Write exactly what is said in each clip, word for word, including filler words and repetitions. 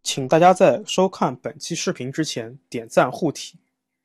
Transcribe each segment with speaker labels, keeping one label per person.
Speaker 1: 请大家在收看本期视频之前点赞护体。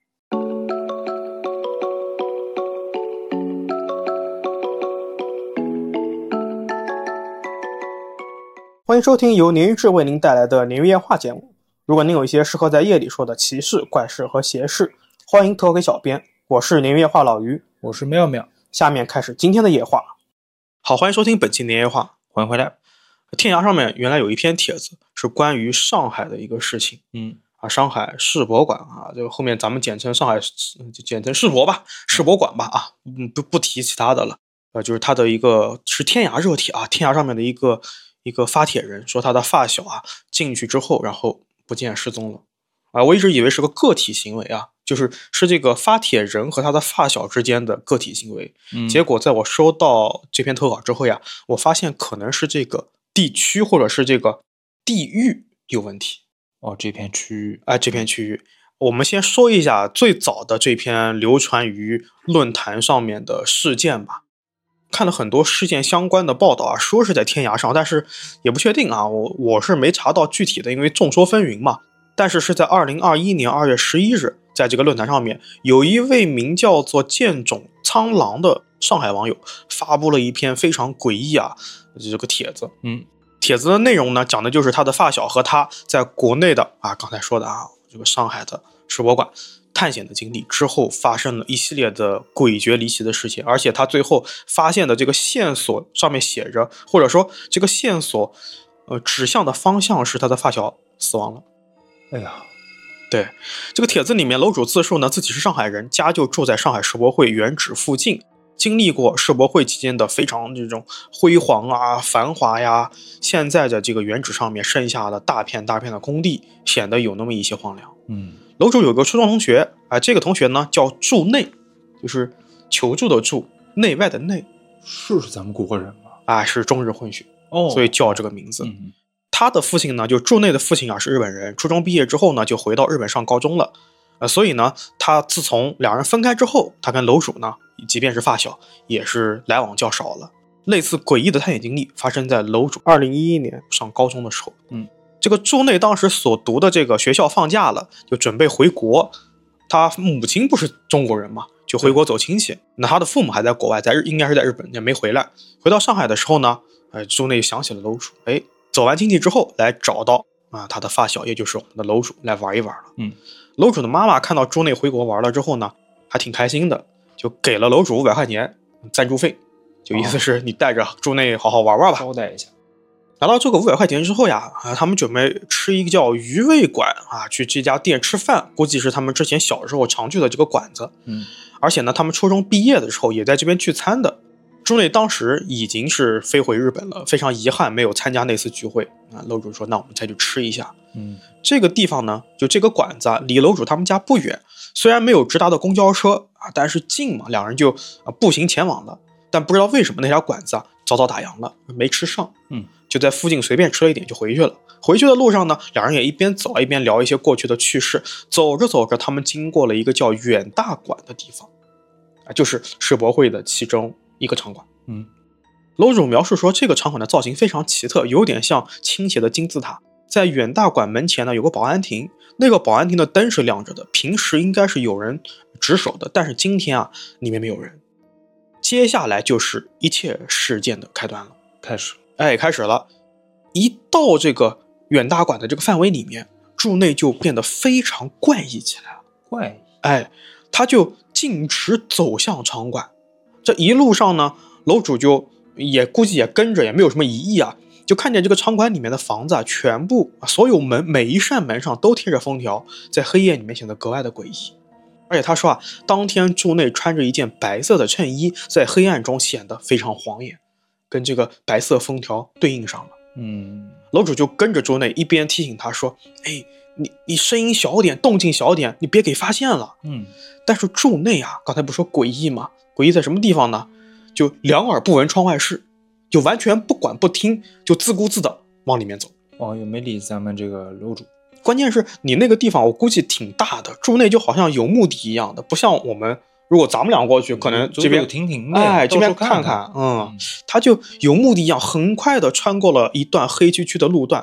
Speaker 1: 欢迎收听由鲶鱼志为您带来的鲶鱼夜话节目。如果您有一些适合在夜里说的奇事、怪事和邪事，欢迎投给小编。我是鲶鱼夜话老于，
Speaker 2: 我是妙妙。
Speaker 1: 下面开始今天的夜话。好，欢迎收听本期鲶鱼夜话，
Speaker 2: 欢迎回来。
Speaker 1: 天涯上面原来有一篇帖子是关于上海的一个事情，
Speaker 2: 嗯
Speaker 1: 啊，上海世博馆啊，就后面咱们简称上海，就简称世博吧，世博馆吧啊，嗯，不不提其他的了。呃，就是他的一个是天涯热帖啊，天涯上面的一个一个发帖人说他的发小啊进去之后，然后不见失踪了啊，我一直以为是个个体行为啊，就是是这个发帖人和他的发小之间的个体行为。
Speaker 2: 嗯，
Speaker 1: 结果在我收到这篇投稿之后呀，我发现可能是这个地区或者是这个地域有问题。
Speaker 2: 哦，这片区域，
Speaker 1: 哎，这片区域，我们先说一下最早的这篇流传于论坛上面的事件吧。看了很多事件相关的报道啊，说是在天涯上，但是也不确定啊，我我是没查到具体的，因为众说纷纭嘛。但是是在二零二一年二月十一日，在这个论坛上面，有一位名叫做剑冢苍狼的上海网友发布了一篇非常诡异啊这个帖子。
Speaker 2: 嗯，
Speaker 1: 帖子的内容呢，讲的就是他的发小和他在国内的啊，刚才说的啊，这个上海的世博馆探险的经历之后，发生了一系列的诡谲离奇的事情，而且他最后发现的这个线索上面写着，或者说这个线索呃指向的方向是他的发小死亡了。
Speaker 2: 哎呀，
Speaker 1: 对，这个帖子里面楼主自述呢，自己是上海人，家就住在上海世博会原址附近，经历过世博会期间的非常这种辉煌啊、繁华呀，现在的这个原址上面剩下了大片大片的空地，显得有那么一些荒凉。
Speaker 2: 嗯，
Speaker 1: 楼主有个初中同学啊、呃，这个同学呢叫助内，就是求助的助，内外的内，
Speaker 2: 是是咱们国人吗？
Speaker 1: 啊，是中日混血
Speaker 2: 哦，
Speaker 1: 所以叫这个名字。
Speaker 2: 嗯，
Speaker 1: 他的父亲呢，就助内的父亲啊是日本人，初中毕业之后呢就回到日本上高中了。呃，所以呢，他自从两人分开之后，他跟楼主呢，即便是发小，也是来往较少了。类似诡异的探险经历发生在楼主二零一一年上高中的时候。
Speaker 2: 嗯，
Speaker 1: 这个助内当时所读的这个学校放假了，就准备回国。他母亲不是中国人嘛，就回国走亲戚。那他的父母还在国外，在日应该是在日本，也没回来。回到上海的时候呢，哎，助内想起了楼主，哎，走完亲戚之后来找到啊他的发小，也就是我们的楼主来玩一玩了。
Speaker 2: 嗯，
Speaker 1: 楼主的妈妈看到助内回国玩了之后呢，还挺开心的，就给了楼主五百块钱赞助费，就意思是你带着助内好好玩玩吧，
Speaker 2: 招待一下。
Speaker 1: 拿到这个五百块钱之后呀，啊，他们准备吃一个叫鱼味馆啊，去这家店吃饭，估计是他们之前小时候常去的这个馆子。
Speaker 2: 嗯，
Speaker 1: 而且呢，他们初中毕业的时候也在这边聚餐的。助内当时已经是飞回日本了，非常遗憾没有参加那次聚会啊。楼主说：“那我们再去吃一下。”
Speaker 2: 嗯，
Speaker 1: 这个地方呢，就这个馆子啊，离楼主他们家不远，虽然没有直达的公交车啊，但是近嘛，两人就啊步行前往了。但不知道为什么那家馆子啊早早打烊了，没吃上。
Speaker 2: 嗯，就
Speaker 1: 在附近随便吃了一点就回去了。回去的路上呢，两人也一边走一边聊一些过去的趣事。走着走着，他们经过了一个叫远大馆的地方，啊，就是世博会的其中一个场馆。
Speaker 2: 嗯，
Speaker 1: 楼主描述说，这个场馆的造型非常奇特，有点像倾斜的金字塔。在远大馆门前呢，有个保安亭，那个保安亭的灯是亮着的，平时应该是有人值守的，但是今天啊，里面没有人。接下来就是一切事件的开端了，
Speaker 2: 开始，
Speaker 1: 哎，开始了。一到这个远大馆的这个范围里面，助内就变得非常怪异起来了。
Speaker 2: 怪异，
Speaker 1: 哎，他就径直走向场馆。这一路上呢，楼主就也估计也跟着，也没有什么疑义啊，就看见这个场馆里面的房子啊，全部所有门每一扇门上都贴着封条，在黑夜里面显得格外的诡异。而且他说啊，当天助内穿着一件白色的衬衣，在黑暗中显得非常晃眼，跟这个白色封条对应上了。
Speaker 2: 嗯，
Speaker 1: 楼主就跟着助内一边提醒他说：“哎，你你声音小点，动静小点，你别给发现了。”
Speaker 2: 嗯，
Speaker 1: 但是助内啊，刚才不说诡异吗？诡异在什么地方呢？就两耳不闻窗外事，就完全不管不听，就自顾自的往里面走。
Speaker 2: 哦，也没理咱们这个楼主。
Speaker 1: 关键是你那个地方我估计挺大的，助内就好像有目的一样的，不像我们如果咱们俩过去，可能这边
Speaker 2: 停停的，
Speaker 1: 哎，这边看
Speaker 2: 看看，
Speaker 1: 嗯，他就有目的一样，很快的穿过了一段黑黢黢的路段。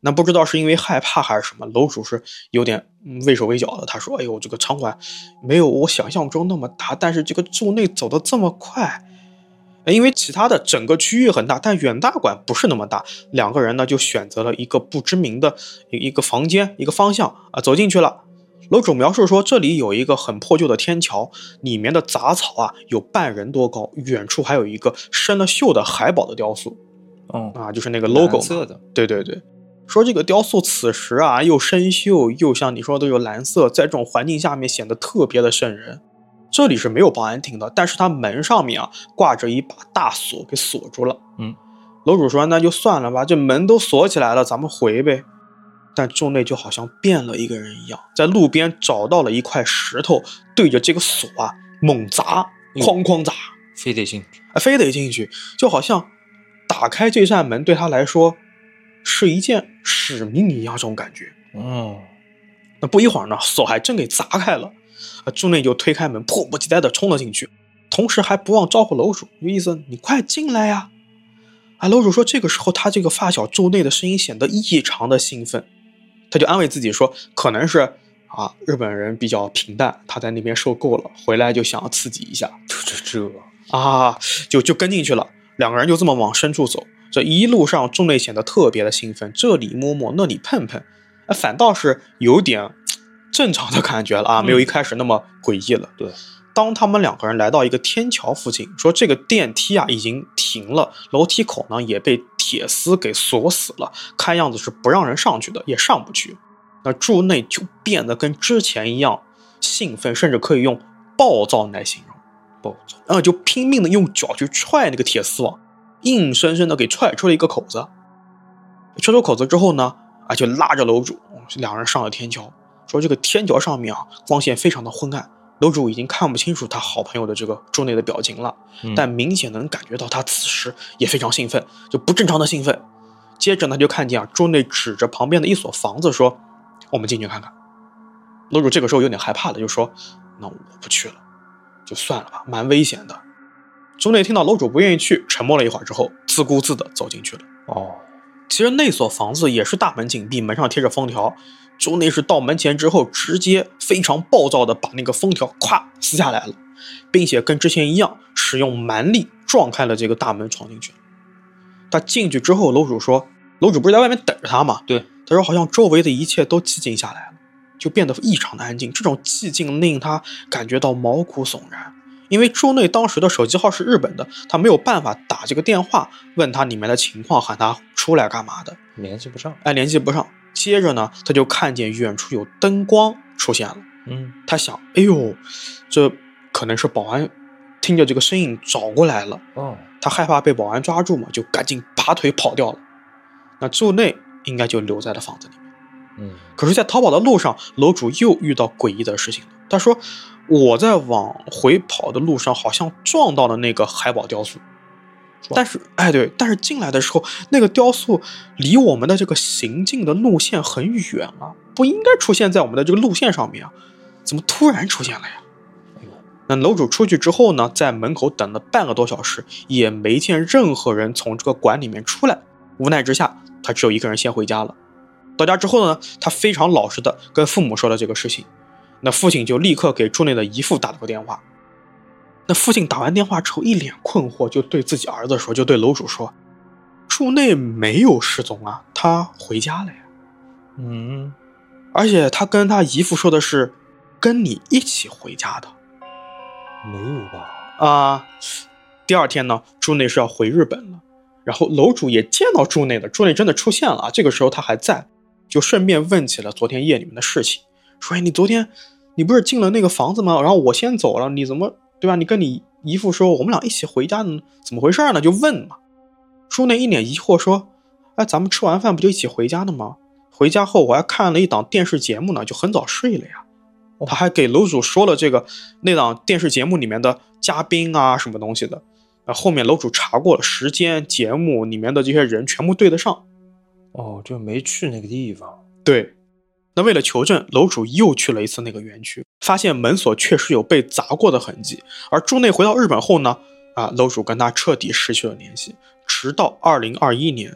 Speaker 1: 那不知道是因为害怕还是什么，楼主是有点畏手畏脚的。他说：“哎呦，这个场馆没有我想象中那么大，但是这个柱内走得这么快。”因为其他的整个区域很大，但远大馆不是那么大。两个人呢就选择了一个不知名的一个房间，一个方向啊，走进去了。楼主描述说，这里有一个很破旧的天桥，里面的杂草啊有半人多高，远处还有一个生了锈的海宝的雕塑。
Speaker 2: 哦
Speaker 1: 啊，就是那个 logo
Speaker 2: 蓝色的，
Speaker 1: 对对对。说这个雕塑此时啊又生锈，又像你说的有蓝色，在这种环境下面显得特别的瘆人。这里是没有保安亭的，但是它门上面啊挂着一把大锁给锁住了。
Speaker 2: 嗯，
Speaker 1: 楼主说那就算了吧，这门都锁起来了，咱们回呗。但柱内就好像变了一个人一样，在路边找到了一块石头，对着这个锁啊猛砸，哐哐砸，
Speaker 2: 非得进去，
Speaker 1: 啊，非得进去，就好像打开这扇门对他来说是一件使命一样，这种感觉。
Speaker 2: 哦，
Speaker 1: 那不一会儿呢，锁还真给砸开了，啊，柱内就推开门，迫不及待地冲了进去，同时还不忘招呼楼主，有意思，你快进来呀！啊，楼主说，这个时候他这个发小柱内的声音显得异常的兴奋，他就安慰自己说，可能是啊日本人比较平淡，他在那边受够了，回来就想要刺激一下，
Speaker 2: 就这这
Speaker 1: 啊，就就跟进去了，两个人就这么往深处走。这一路上，柱内显得特别的兴奋，这里摸摸，那里碰碰，啊，反倒是有点正常的感觉了啊，没有一开始那么诡异了。
Speaker 2: 对，
Speaker 1: 当他们两个人来到一个天桥附近，说这个电梯啊已经停了，楼梯口呢也被铁丝给锁死了，看样子是不让人上去的，也上不去。那柱内就变得跟之前一样兴奋，甚至可以用暴躁来形容。
Speaker 2: 暴躁，
Speaker 1: 啊，就拼命的用脚去踹那个铁丝网，硬生生的给踹出了一个口子。踹出口子之后呢，啊，就拉着楼主，两人上了天桥。说这个天桥上面啊，光线非常的昏暗，楼主已经看不清楚他好朋友的这个柱内的表情了，
Speaker 2: 嗯、
Speaker 1: 但明显能感觉到他此时也非常兴奋，就不正常的兴奋。接着呢，就看见啊，柱内指着旁边的一所房子说：“我们进去看看。”楼主这个时候有点害怕了，就说：“那我不去了。”就算了吧，蛮危险的。柱内听到楼主不愿意去，沉默了一会儿之后，自顾自的走进去了。
Speaker 2: 哦，
Speaker 1: 其实那所房子也是大门紧闭，门上贴着封条。柱内是到门前之后，直接非常暴躁的把那个封条咵撕下来了，并且跟之前一样，使用蛮力撞开了这个大门，闯进去了。他进去之后，楼主说，楼主不是在外面等着他吗？
Speaker 2: 对，
Speaker 1: 他说好像周围的一切都寂静下来了。就变得异常的安静，这种寂静令他感觉到毛骨悚然。因为柱内当时的手机号是日本的，他没有办法打这个电话问他里面的情况，喊他出来干嘛的，
Speaker 2: 联系不上，
Speaker 1: 哎，联系不上。接着呢，他就看见远处有灯光出现了，
Speaker 2: 嗯，
Speaker 1: 他想，哎呦，这可能是保安听着这个声音找过来了，
Speaker 2: 哦，
Speaker 1: 他害怕被保安抓住嘛，就赶紧拔腿跑掉了。那柱内应该就留在了房子里面。
Speaker 2: 嗯，
Speaker 1: 可是，在逃跑的路上，楼主又遇到诡异的事情了。他说：“我在往回跑的路上，好像撞到了那个海宝雕塑。但是，哎，对，但是进来的时候，那个雕塑离我们的这个行进的路线很远啊，不应该出现在我们的这个路线上面啊，怎么突然出现了呀？”那楼主出去之后呢，在门口等了半个多小时，也没见任何人从这个馆里面出来。无奈之下，他只有一个人先回家了。到家之后呢，他非常老实的跟父母说了这个事情，那父亲就立刻给柱内的姨父打了个电话。那父亲打完电话之后一脸困惑，就对自己儿子说，就对楼主说，柱内没有失踪啊，他回家了呀。
Speaker 2: 嗯，
Speaker 1: 而且他跟他姨父说的是跟你一起回家的。
Speaker 2: 没有吧？
Speaker 1: 啊、呃，第二天呢，柱内是要回日本了，然后楼主也见到柱内了，柱内真的出现了啊，这个时候他还在，就顺便问起了昨天夜里面的事情，说：“哎，你昨天你不是进了那个房子吗？然后我先走了，你怎么对吧？你跟你姨父说我们俩一起回家呢，怎么回事呢？”就问嘛。柱内一脸疑惑说：“哎，咱们吃完饭不就一起回家的吗？回家后我还看了一档电视节目呢，就很早睡了呀。”他还给楼主说了这个那档电视节目里面的嘉宾啊什么东西的。后面楼主查过了时间，节目里面的这些人全部对得上。
Speaker 2: 哦，就没去那个地方。
Speaker 1: 对，那为了求证，楼主又去了一次那个园区，发现门锁确实有被砸过的痕迹。而柱内回到日本后呢，啊，楼主跟他彻底失去了联系，直到二零二一年，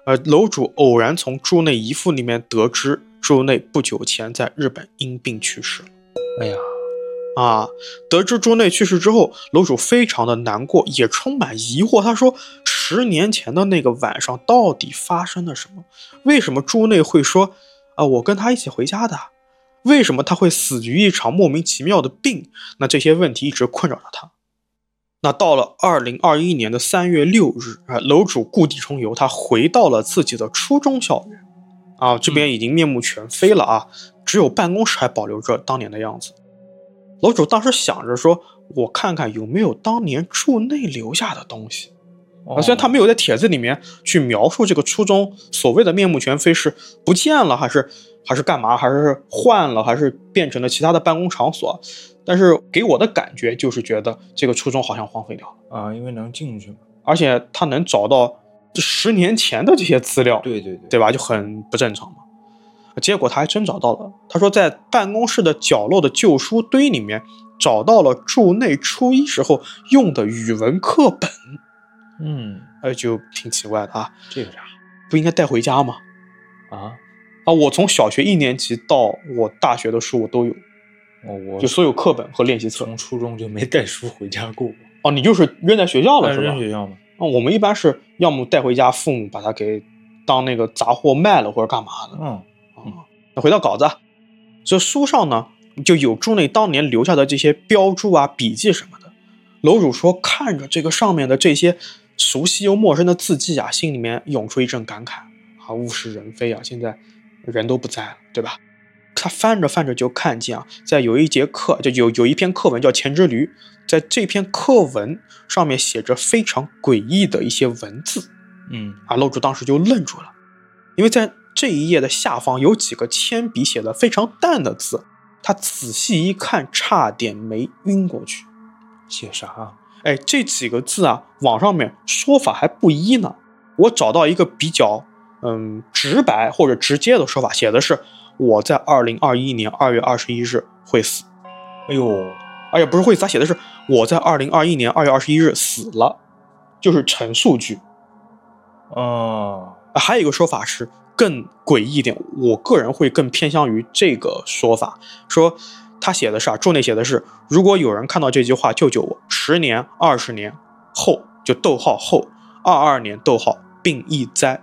Speaker 1: 呃，楼主偶然从柱内遗腹里面得知，柱内不久前在日本因病去世了。
Speaker 2: 哎呀，
Speaker 1: 啊，得知柱内去世之后，楼主非常的难过，也充满疑惑。他说，十年前的那个晚上到底发生了什么？为什么柱内会说，啊，我跟他一起回家的？为什么他会死于一场莫名其妙的病？那这些问题一直困扰着他。那到了二零二一年的三月六日，啊，楼主故地重游，他回到了自己的初中校园。啊，这边已经面目全非了啊，只有办公室还保留着当年的样子。楼主当时想着说，我看看有没有当年柱内留下的东西。啊，虽然他没有在帖子里面去描述这个初中所谓的面目全非是不见了，还是还是干嘛，还是换了，还是变成了其他的办公场所，但是给我的感觉就是觉得这个初中好像荒废掉了
Speaker 2: 啊，因为能进去嘛，
Speaker 1: 而且他能找到这十年前的这些资料，
Speaker 2: 对对对，
Speaker 1: 对吧？就很不正常嘛。结果他还真找到了，他说在办公室的角落的旧书堆里面找到了柱内初一时候用的语文课本。
Speaker 2: 嗯，
Speaker 1: 呃，就挺奇怪的啊，
Speaker 2: 这个啥？
Speaker 1: 不应该带回家吗？
Speaker 2: 啊
Speaker 1: 啊，我从小学一年级到我大学的书我都有，
Speaker 2: 哦，我
Speaker 1: 就所有课本和练习册。
Speaker 2: 从初中就没带书回家过。
Speaker 1: 哦，你就是扔在学校了是吧？
Speaker 2: 扔学校吗？
Speaker 1: 啊，我们一般是要么带回家，父母把它给当那个杂货卖了或者干嘛的。
Speaker 2: 嗯，
Speaker 1: 啊，那回到稿子，这书上呢就有柱内当年留下的这些标注啊、笔记什么的。楼主说，看着这个上面的这些熟悉又陌生的字迹啊，心里面涌出一阵感慨啊，物是人非啊，现在人都不在了，对吧？他翻着翻着就看见啊，在有一节课，就有有一篇课文叫《钱之驴》，在这篇课文上面写着非常诡异的一些文字。
Speaker 2: 嗯
Speaker 1: 啊，楼主当时就愣住了，因为在这一页的下方有几个铅笔写的非常淡的字，他仔细一看，差点没晕过去。
Speaker 2: 写啥啊？
Speaker 1: 哎，这几个字啊，网上面说法还不一呢。我找到一个比较嗯直白或者直接的说法，写的是我在二零二一年二月二十一日会死。
Speaker 2: 哎呦，
Speaker 1: 而且不是会死，他写的是我在二零二一年二月二十一日死了，就是陈述句。
Speaker 2: 哦，
Speaker 1: 还有一个说法是更诡异一点，我个人会更偏向于这个说法，说他写的是啊，柱内写的是，如果有人看到这句话，救救我，十年、二十年后就逗号后二二年逗号病亦灾。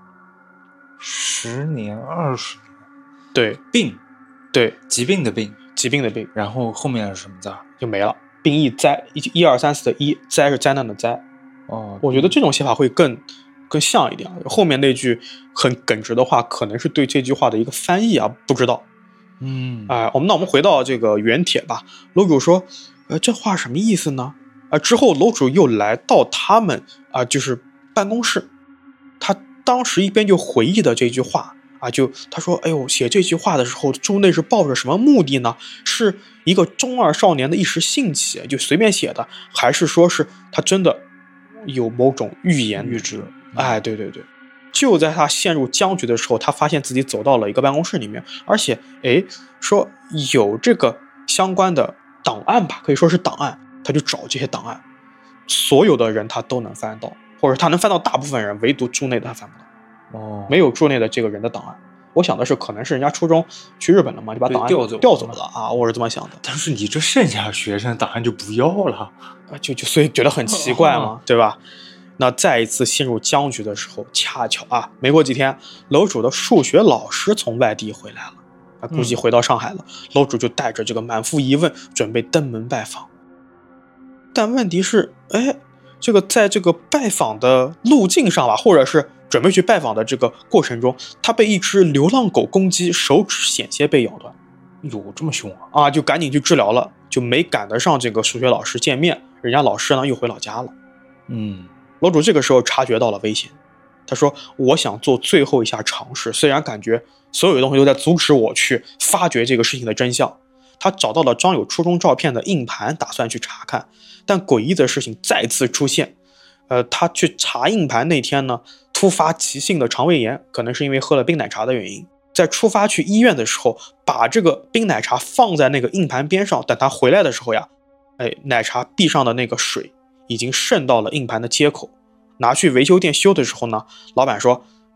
Speaker 2: 十年、二十年，
Speaker 1: 对，
Speaker 2: 病，
Speaker 1: 对，
Speaker 2: 疾病的病，
Speaker 1: 疾病的病，
Speaker 2: 然后后面是什么字啊？
Speaker 1: 就没了，病亦灾，一一二三四的一，灾是灾难的灾。
Speaker 2: 哦，
Speaker 1: 我觉得这种写法会更更像一点。后面那句很耿直的话，可能是对这句话的一个翻译啊，不知道。
Speaker 2: 嗯，
Speaker 1: 哎、呃，我们那我们回到这个原帖吧。楼主说，呃，这话什么意思呢？啊、呃，之后楼主又来到他们啊、呃，就是办公室，他当时一边就回忆的这句话啊，就他说，哎呦，写这句话的时候，柱内是抱着什么目的呢？是一个中二少年的一时兴起就随便写的，还是说是他真的有某种预言
Speaker 2: 预知？
Speaker 1: 哎，对对对。就在他陷入僵局的时候，他发现自己走到了一个办公室里面，而且哎，说有这个相关的档案吧，可以说是档案，他就找这些档案，所有的人他都能翻到，或者他能翻到大部分人，唯独柱内的他翻不到。
Speaker 2: 哦，
Speaker 1: 没有柱内的这个人的档案。我想的是，可能是人家初中去日本了嘛，就把档案
Speaker 2: 调走
Speaker 1: 调走了啊，我是这么想的。
Speaker 2: 但是你这剩下学生档案就不要了，
Speaker 1: 啊，就就所以觉得很奇怪嘛，哦、对吧？那再一次陷入僵局的时候，恰巧啊，没过几天，楼主的数学老师从外地回来了，啊，估计回到上海了。嗯、楼主就带着这个满腹疑问，准备登门拜访。但问题是，哎，这个在这个拜访的路径上吧，或者是准备去拜访的这个过程中，他被一只流浪狗攻击，手指险些被咬断。
Speaker 2: 有这么凶啊？
Speaker 1: 啊，就赶紧去治疗了，就没赶得上这个数学老师见面。人家老师呢又回老家了。
Speaker 2: 嗯。
Speaker 1: 楼主这个时候察觉到了危险，他说：“我想做最后一下尝试，虽然感觉所有的东西都在阻止我去发掘这个事情的真相。”他找到了装有初中照片的硬盘，打算去查看，但诡异的事情再次出现。呃，他去查硬盘那天呢，突发急性的肠胃炎，可能是因为喝了冰奶茶的原因。在出发去医院的时候，把这个冰奶茶放在那个硬盘边上，等他回来的时候呀，哎，奶茶壁上的那个水已经渗到了硬盘的接口，拿去维修店修的时候呢，老板说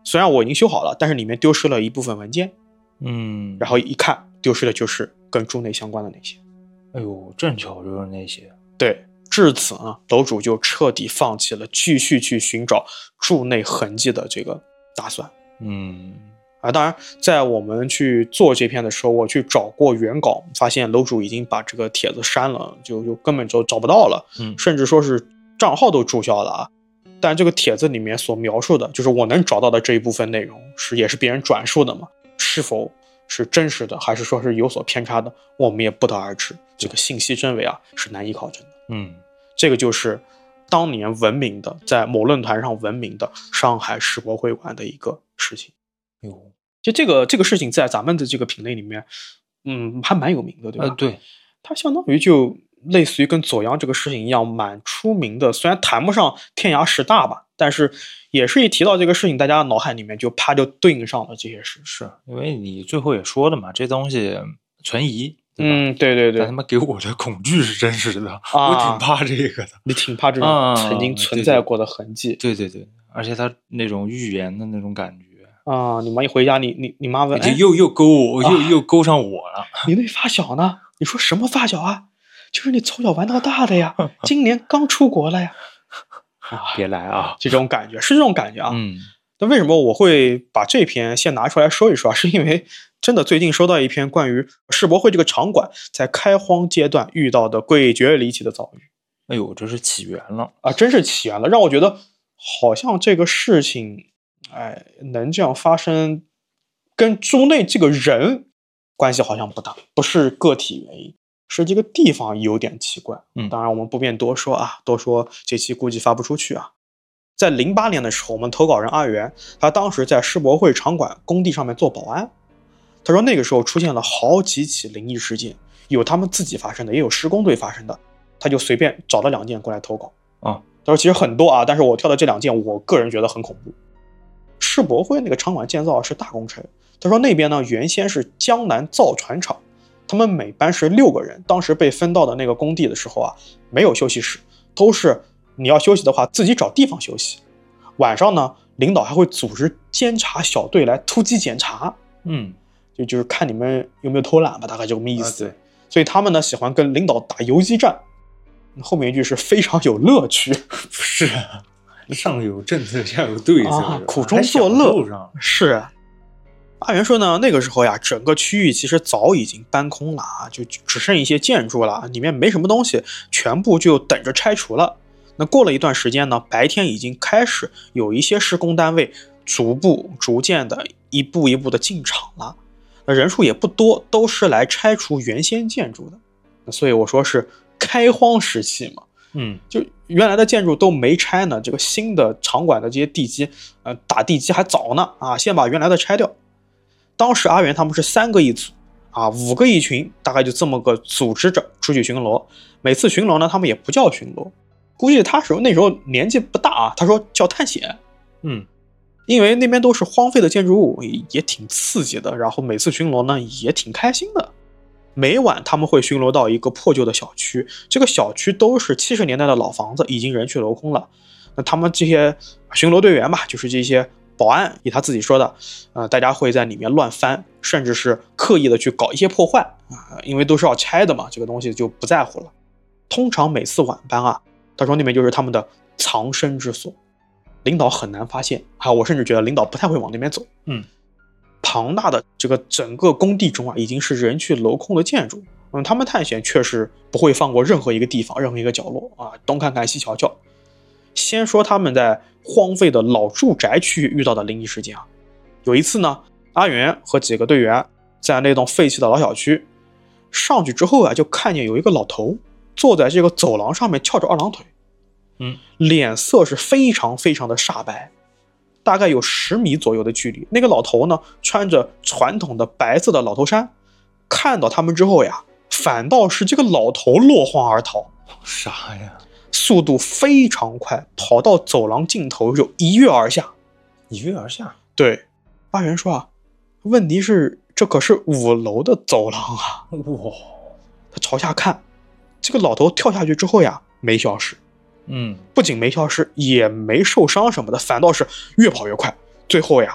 Speaker 1: 虽然我已经修好了，但是里面丢失了一部分文件。
Speaker 2: 嗯，
Speaker 1: 然后一看，丢失的就是跟柱内相关的那些。
Speaker 2: 哎呦，正巧就是那些。
Speaker 1: 对，至此呢，楼主就彻底放弃了继续去寻找柱内痕迹的这个打算。
Speaker 2: 嗯，
Speaker 1: 啊，当然，在我们去做这篇的时候，我去找过原稿，发现楼主已经把这个帖子删了，就就根本就找不到了，
Speaker 2: 嗯，
Speaker 1: 甚至说是账号都注销了啊。但这个帖子里面所描述的，就是我能找到的这一部分内容，是也是别人转述的嘛？是否是真实的，还是说是有所偏差的，我们也不得而知。这个信息真伪啊，是难以考证的。
Speaker 2: 嗯，
Speaker 1: 这个就是当年闻名的，在某论坛上闻名的上海世博会馆的一个事情。
Speaker 2: 哟，
Speaker 1: 就这个这个事情在咱们的这个品类里面，嗯，还蛮有名的，对吧？
Speaker 2: 呃，对，
Speaker 1: 它相当于就类似于跟左阳这个事情一样，蛮出名的。虽然谈不上天涯十大吧，但是也是一提到这个事情，大家脑海里面就啪就对应上了这些事。
Speaker 2: 是因为你最后也说了嘛，这东西存疑，对吧？
Speaker 1: 嗯，对对对。
Speaker 2: 但他妈给我的恐惧是真实的，
Speaker 1: 啊、
Speaker 2: 我挺怕这个的。
Speaker 1: 你挺怕这种曾经存在过的痕迹。
Speaker 2: 啊、对, 对对对，而且他那种预言的那种感觉。
Speaker 1: 啊！你妈一回家，你你你妈问，
Speaker 2: 就又又勾我，又、啊、又勾上我了。
Speaker 1: 你那发小呢？你说什么发小啊？就是你从小玩到大的呀，今年刚出国了呀。
Speaker 2: 啊、别来啊！
Speaker 1: 这种感觉是这种感觉啊。
Speaker 2: 嗯。
Speaker 1: 那为什么我会把这篇先拿出来说一说啊？是因为真的最近收到一篇关于世博会这个场馆在开荒阶段遇到的诡谲离奇的遭遇。
Speaker 2: 哎呦，这是起源了
Speaker 1: 啊！真是起源了，让我觉得好像这个事情。哎，能这样发生，跟柱内这个人关系好像不大，不是个体原因，是这个地方有点奇怪。
Speaker 2: 嗯，
Speaker 1: 当然我们不便多说啊，多说这期估计发不出去啊。在零八年的时候，我们投稿人阿元，他当时在世博会场馆工地上面做保安，他说那个时候出现了好几起灵异事件，有他们自己发生的，也有施工队发生的，他就随便找了两件过来投稿。
Speaker 2: 啊，
Speaker 1: 他说其实很多啊，但是我挑的这两件，我个人觉得很恐怖。世博会那个场馆建造是大工程，他说那边呢原先是江南造船厂，他们每班是六个人，当时被分到的那个工地的时候啊，没有休息室，都是你要休息的话自己找地方休息。晚上呢，领导还会组织监察小队来突击检查，
Speaker 2: 嗯，
Speaker 1: 就就是看你们有没有偷懒吧，大概这个意思。
Speaker 2: 啊、对，
Speaker 1: 所以他们呢喜欢跟领导打游击战，后面一句是非常有乐趣，
Speaker 2: 不是。上有政策，下有对策，
Speaker 1: 啊、苦中作乐。是，阿元说呢，那个时候呀，整个区域其实早已经搬空了啊，就只剩一些建筑了，里面没什么东西，全部就等着拆除了。那过了一段时间呢，白天已经开始有一些施工单位逐步、逐渐的一步一步的进场了，那人数也不多，都是来拆除原先建筑的。那所以我说是开荒时期嘛。
Speaker 2: 嗯，
Speaker 1: 就原来的建筑都没拆呢，这个新的场馆的这些地基，呃，打地基还早呢啊，先把原来的拆掉。当时阿元他们是三个一组啊，五个一群，大概就这么个组织着出去巡逻。每次巡逻呢，他们也不叫巡逻，估计他时候那时候年纪不大啊，他说叫探险。
Speaker 2: 嗯，
Speaker 1: 因为那边都是荒废的建筑物，也挺刺激的，然后每次巡逻呢也挺开心的。每晚他们会巡逻到一个破旧的小区，这个小区都是七十年代的老房子，已经人去楼空了。那他们这些巡逻队员吧，就是这些保安，以他自己说的，呃，大家会在里面乱翻，甚至是刻意的去搞一些破坏啊、呃，因为都是要拆的嘛，这个东西就不在乎了。通常每次晚班啊，他说那边就是他们的藏身之所，领导很难发现啊，我甚至觉得领导不太会往那边走。
Speaker 2: 嗯。
Speaker 1: 庞大的这个整个工地中啊，已经是人去楼空的建筑。嗯，他们探险确实不会放过任何一个地方，任何一个角落啊，东看看西瞧瞧。先说他们在荒废的老住宅区域遇到的灵异事件啊，有一次呢，阿元和几个队员在那栋废弃的老小区上去之后啊，就看见有一个老头坐在这个走廊上面翘着二郎腿，
Speaker 2: 嗯，
Speaker 1: 脸色是非常非常的煞白。大概有十米左右的距离，那个老头呢，穿着传统的白色的老头衫，看到他们之后呀，反倒是这个老头落荒而逃。
Speaker 2: 啥呀？
Speaker 1: 速度非常快，跑到走廊尽头就一跃而下。
Speaker 2: 一跃而下？
Speaker 1: 对，阿元说啊，问题是这可是五楼的走廊啊！
Speaker 2: 哇，
Speaker 1: 他朝下看，这个老头跳下去之后呀，没消失。
Speaker 2: 嗯，
Speaker 1: 不仅没消失，也没受伤什么的，反倒是越跑越快，最后呀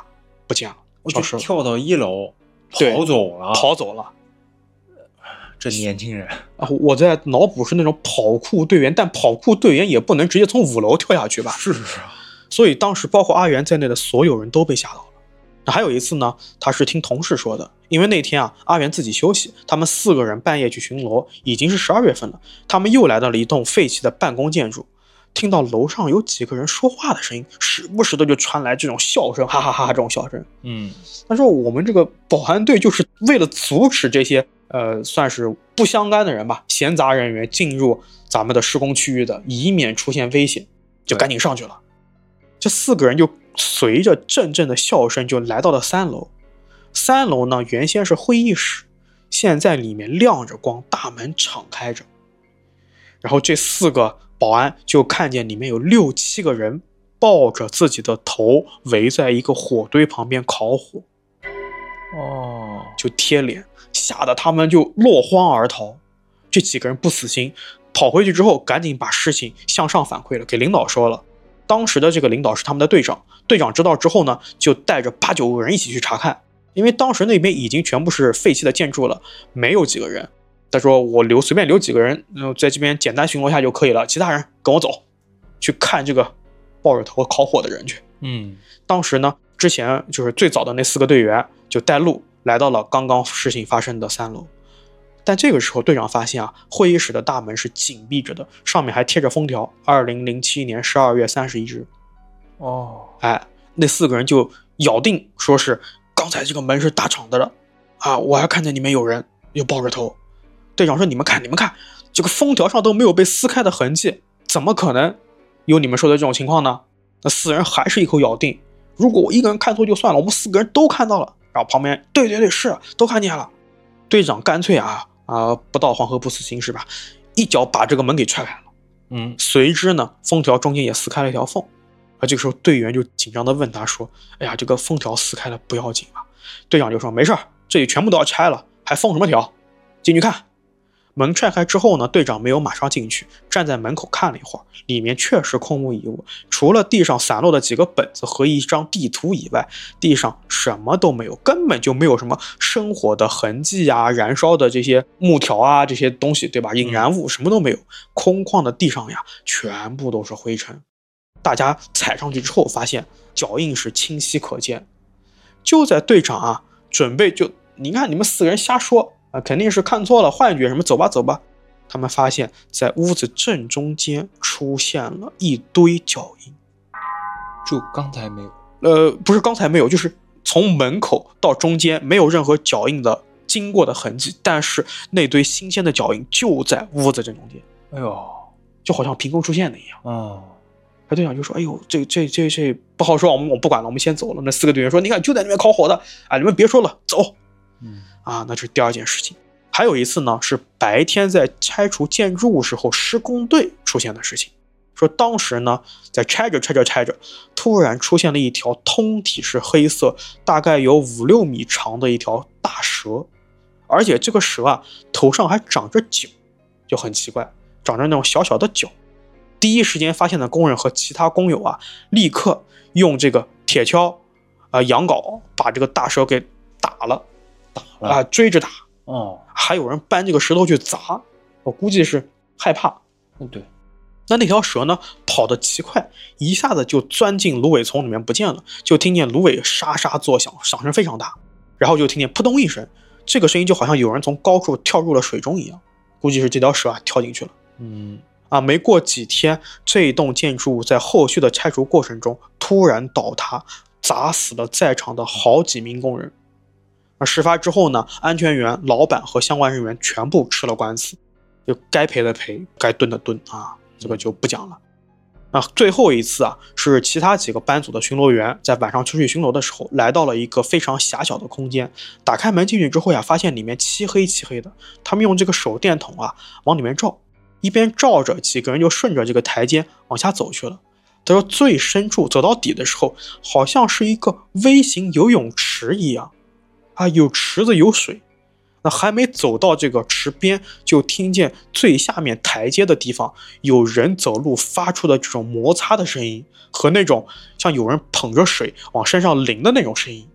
Speaker 1: 不见了，
Speaker 2: 我就跳到一楼跑走了，
Speaker 1: 跑走了。
Speaker 2: 这年轻人
Speaker 1: 啊，我在脑补是那种跑酷队员，但跑酷队员也不能直接从五楼跳下去吧？
Speaker 2: 是啊。
Speaker 1: 所以当时包括阿元在内的所有人都被吓到了。还有一次呢，他是听同事说的，因为那天啊，阿元自己休息，他们四个人半夜去巡逻，已经是十二月份了，他们又来到了一栋废弃的办公建筑，听到楼上有几个人说话的声音，时不时的就传来这种笑声，哈哈哈哈，这种笑声。
Speaker 2: 嗯，
Speaker 1: 他说我们这个保安队就是为了阻止这些呃算是不相干的人吧，闲杂人员进入咱们的施工区域的，以免出现危险，就赶紧上去了。这四个人就随着阵阵的笑声就来到了三楼。三楼呢原先是会议室，现在里面亮着光，大门敞开着。然后这四个保安就看见里面有六七个人抱着自己的头围在一个火堆旁边烤火，
Speaker 2: 哦，
Speaker 1: 就贴脸，吓得他们就落荒而逃。这几个人不死心，跑回去之后赶紧把事情向上反馈了，给领导说了。当时的这个领导是他们的队长，队长知道之后呢，就带着八九个人一起去查看，因为当时那边已经全部是废弃的建筑了，没有几个人。他说我留随便留几个人，在这边简单巡逻一下就可以了，其他人跟我走，去看这个抱着头烤火的人去。
Speaker 2: 嗯，
Speaker 1: 当时呢，之前就是最早的那四个队员就带路来到了刚刚事情发生的三楼。但这个时候队长发现啊，会议室的大门是紧闭着的，上面还贴着封条，二零零七年十二月三十一日。
Speaker 2: 哦，
Speaker 1: 哎，那四个人就咬定说是刚才这个门是打敞的了啊，我还看见里面有人又抱着头。队长说你们看你们看，这个封条上都没有被撕开的痕迹，怎么可能有你们说的这种情况呢？那四人还是一口咬定，如果我一个人看错就算了，我们四个人都看到了。然后旁边对对对，是都看见了。队长干脆啊啊，不到黄河不死心是吧，一脚把这个门给踹开了。
Speaker 2: 嗯，
Speaker 1: 随之呢，封条中间也撕开了一条缝。而这个时候队员就紧张的问他说，哎呀，这个封条撕开了不要紧吧？队长就说没事，这里全部都要拆了，还封什么条？进去看。门踹开之后呢，队长没有马上进去，站在门口看了一会儿，里面确实空无一物，除了地上散落的几个本子和一张地图以外，地上什么都没有，根本就没有什么生火的痕迹啊，燃烧的这些木条啊，这些东西，对吧？引燃物什么都没有，空旷的地上呀，全部都是灰尘。大家踩上去之后，发现脚印是清晰可见。就在队长啊准备就你看你们四个人瞎说啊，肯定是看错了，幻觉什么，走吧走吧。他们发现在屋子正中间出现了一堆脚印，
Speaker 2: 就刚才没有，
Speaker 1: 呃，不是刚才没有，就是从门口到中间没有任何脚印的经过的痕迹，但是那堆新鲜的脚印就在屋子正中间。
Speaker 2: 哎呦，
Speaker 1: 就好像凭空出现的一样。
Speaker 2: 哦，
Speaker 1: 他队长就说：“哎呦，这这这这不好说，我们我不管了，我们先走了。”那四个队员说：“你看，就在那边烤火的，啊，你们别说了，走。”
Speaker 2: 嗯，
Speaker 1: 啊，那是第二件事情。还有一次呢，是白天在拆除建筑物时候，施工队出现的事情。说当时呢，在拆着拆着拆着，突然出现了一条通体是黑色，大概有五六米长的一条大蛇，而且这个蛇啊，头上还长着角，就很奇怪，长着那种小小的角。第一时间发现的工人和其他工友啊，立刻用这个铁锹、啊、呃、羊镐把这个大蛇给打了，
Speaker 2: 打了
Speaker 1: 啊、呃，追着打。
Speaker 2: 哦，
Speaker 1: 还有人搬这个石头去砸，我估计是害怕。
Speaker 2: 嗯，对。
Speaker 1: 那那条蛇呢，跑得极快，一下子就钻进芦苇丛里面不见了，就听见芦苇沙沙作响，响声非常大，然后就听见扑通一声，这个声音就好像有人从高处跳入了水中一样，估计是这条蛇啊跳进去了。
Speaker 2: 嗯。
Speaker 1: 啊，没过几天，这一栋建筑物在后续的拆除过程中突然倒塌，砸死了在场的好几名工人。而事发之后呢，安全员、老板和相关人员全部吃了官司，就该赔的赔，该蹲的蹲啊，这个就不讲了。啊，最后一次啊，是其他几个班组的巡逻员在晚上出去巡逻的时候，来到了一个非常狭小的空间，打开门进去之后呀，发现里面漆黑漆黑的，他们用这个手电筒啊往里面照。一边照着，几个人就顺着这个台阶往下走去了。他说最深处走到底的时候，好像是一个微型游泳池一样啊，有池子有水。那还没走到这个池边，就听见最下面台阶的地方有人走路发出的这种摩擦的声音，和那种像有人捧着水往身上淋的那种声音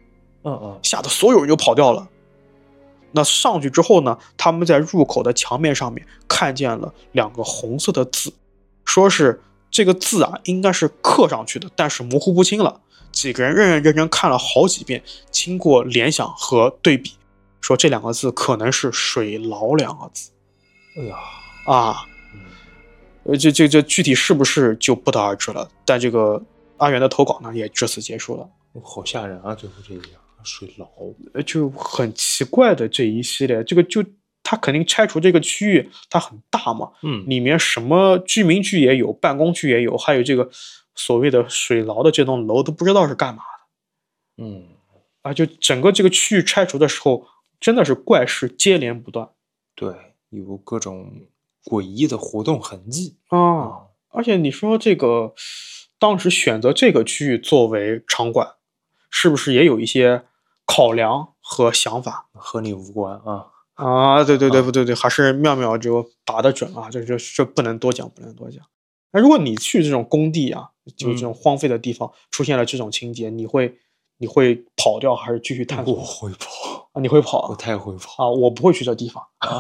Speaker 2: 嗯嗯，
Speaker 1: 吓得所有人就跑掉了。那上去之后呢，他们在入口的墙面上面看见了两个红色的字，说是这个字啊应该是刻上去的，但是模糊不清了。几个人认认真真看了好几遍，经过联想和对比，说这两个字可能是水牢两个字。
Speaker 2: 哎呀
Speaker 1: 啊，呃，这这这具体是不是就不得而知了。但这个阿元的投稿呢，也至此结束了。
Speaker 2: 好吓人啊！最后这一样水牢，
Speaker 1: 呃，就很奇怪的这一系列，这个就他肯定拆除这个区域，它很大嘛，
Speaker 2: 嗯，
Speaker 1: 里面什么居民区也有，办公区也有，还有这个所谓的水牢的这栋楼都不知道是干嘛的。
Speaker 2: 嗯
Speaker 1: 啊，就整个这个区域拆除的时候，真的是怪事接连不断。
Speaker 2: 对，有各种诡异的活动痕迹
Speaker 1: 啊。而且你说这个当时选择这个区域作为场馆，是不是也有一些考量和想法？
Speaker 2: 和你无关啊。
Speaker 1: 啊，对对对不对对，还是妙妙就打得准啊，这这这不能多讲，不能多讲。那如果你去这种工地啊，就这种荒废的地方，出现了这种情节，你会你会跑掉还是继续探索？
Speaker 2: 我会跑
Speaker 1: 啊，你会跑？
Speaker 2: 我太会跑
Speaker 1: 啊！我不会去这地方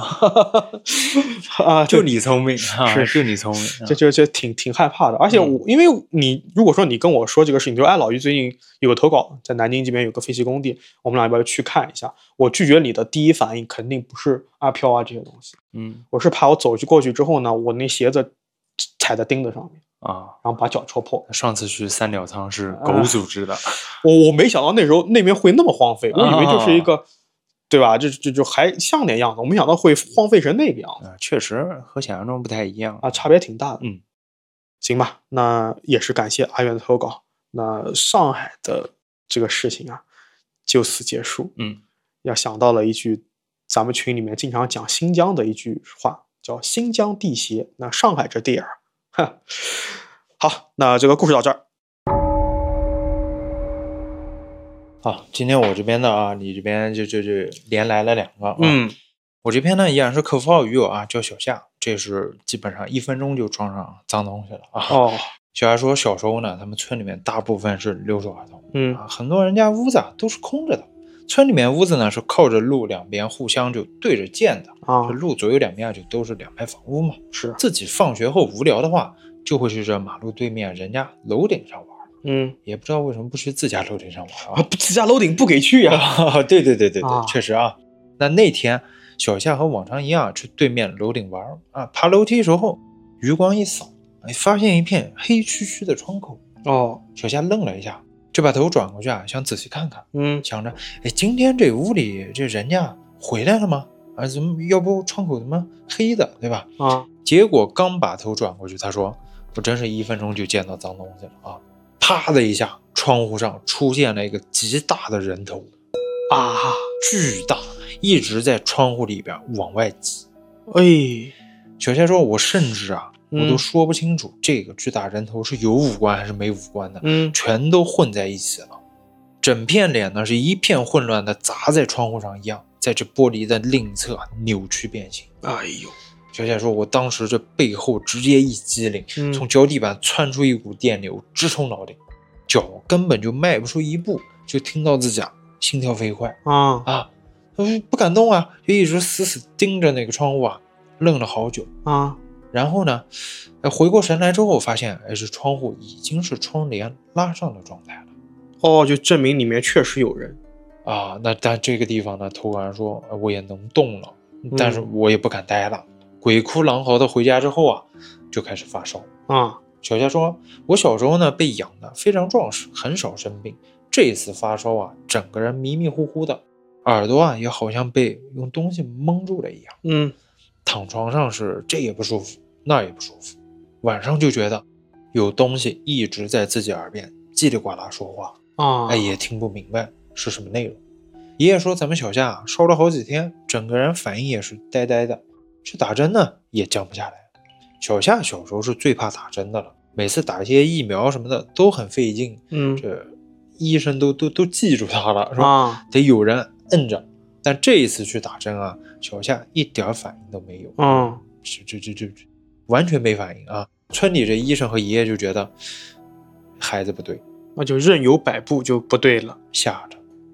Speaker 1: 啊！
Speaker 2: 就你聪明啊！
Speaker 1: 是
Speaker 2: 就你聪明，
Speaker 1: 这这这挺挺害怕的。而且我、嗯、因为你如果说你跟我说这个事情，比如哎，老于最近有个投稿，在南京这边有个废弃工地，我们俩要不要去看一下？我拒绝你的第一反应肯定不是阿飘啊这些东西，
Speaker 2: 嗯，
Speaker 1: 我是怕我走去过去之后呢，我那鞋子踩在钉子上面。
Speaker 2: 啊，
Speaker 1: 然后把脚戳破。
Speaker 2: 上次去三角仓是狗组织的，
Speaker 1: 呃、我我没想到那时候那边会那么荒废，我以为就是一个，啊、对吧？就就就还像点样子，我没想到会荒废成那个样子。
Speaker 2: 啊、确实和想象中不太一样
Speaker 1: 啊，差别挺大的。
Speaker 2: 嗯，
Speaker 1: 行吧，那也是感谢阿元的投稿。那上海的这个事情啊，就此结束。
Speaker 2: 嗯，
Speaker 1: 要想到了一句咱们群里面经常讲新疆的一句话，叫新疆地邪，那上海这地儿。好，那这个故事到这儿。
Speaker 2: 好，今天我这边的啊，你这边就就就连来了两个啊。
Speaker 1: 嗯，
Speaker 2: 我这边呢依然是客服号鱼友啊，叫小夏，这是基本上一分钟就装上脏东西了啊。
Speaker 1: 哦，
Speaker 2: 小夏说小时候呢，他们村里面大部分是留守儿童，
Speaker 1: 嗯
Speaker 2: 啊，很多人家屋子啊都是空着的。村里面屋子呢是靠着路两边互相就对着建的
Speaker 1: 啊，
Speaker 2: 这路左右两边就都是两排房屋嘛。
Speaker 1: 是
Speaker 2: 自己放学后无聊的话，就会去这马路对面人家楼顶上玩。
Speaker 1: 嗯，
Speaker 2: 也不知道为什么不去自家楼顶上玩
Speaker 1: 啊？自家楼顶不给去呀、
Speaker 2: 啊？对对对对对，
Speaker 1: 啊、
Speaker 2: 确实啊。那那天小夏和往常一样去对面楼顶玩啊，爬楼梯时候余光一扫，哎，发现一片黑黢黢的窗口。
Speaker 1: 哦，
Speaker 2: 小夏愣了一下。就把头转过去啊，想仔细看看，
Speaker 1: 嗯，
Speaker 2: 想着，哎，今天这屋里这人家回来了吗？啊，怎么要不窗口怎么黑的，对吧？
Speaker 1: 啊，
Speaker 2: 结果刚把头转过去，他说，我真是一分钟就见到脏东西了啊！啪的一下，窗户上出现了一个极大的人头，
Speaker 1: 啊，
Speaker 2: 巨大，一直在窗户里边往外挤。
Speaker 1: 哎，
Speaker 2: 小夏说，我甚至啊。
Speaker 1: 嗯、
Speaker 2: 我都说不清楚这个巨大人头是有五官还是没五官的，
Speaker 1: 嗯，
Speaker 2: 全都混在一起了。整片脸呢是一片混乱的砸在窗户上一样，在这玻璃的另一侧扭曲变形。
Speaker 1: 哎呦，
Speaker 2: 小夏说，我当时这背后直接一激灵，
Speaker 1: 嗯、
Speaker 2: 从脚底板窜出一股电流，直冲脑顶，脚根本就迈不出一步，就听到自己啊心跳飞快
Speaker 1: 啊
Speaker 2: 啊，不敢动啊，就一直死死盯着那个窗户啊，愣了好久
Speaker 1: 啊。
Speaker 2: 然后呢，回过神来之后，发现哎，这窗户已经是窗帘拉上的状态了。
Speaker 1: 哦，就证明里面确实有人
Speaker 2: 啊。那但这个地方呢，投稿人说我也能动了，但是我也不敢待了。嗯、鬼哭狼嚎的回家之后啊，就开始发烧
Speaker 1: 啊。
Speaker 2: 小夏说，我小时候呢被养的非常壮实，很少生病。这次发烧啊，整个人迷迷糊糊的，耳朵啊也好像被用东西蒙住了一样。
Speaker 1: 嗯，
Speaker 2: 躺床上是这也不舒服。那也不舒服，晚上就觉得有东西一直在自己耳边叽里呱啦说话
Speaker 1: 啊，
Speaker 2: 哎，也听不明白是什么内容。爷爷说咱们小夏啊烧了好几天，整个人反应也是呆呆的，去打针呢也降不下来。小夏小时候是最怕打针的了，每次打一些疫苗什么的都很费劲，
Speaker 1: 嗯，
Speaker 2: 这医生都都都记住他了，是吧？
Speaker 1: 啊、
Speaker 2: 得有人摁着。但这一次去打针啊，小夏一点反应都没有，
Speaker 1: 嗯，
Speaker 2: 这这这这这。完全没反应啊！村里这医生和爷爷就觉得孩子不对，
Speaker 1: 那就任由摆布就不对了，
Speaker 2: 吓着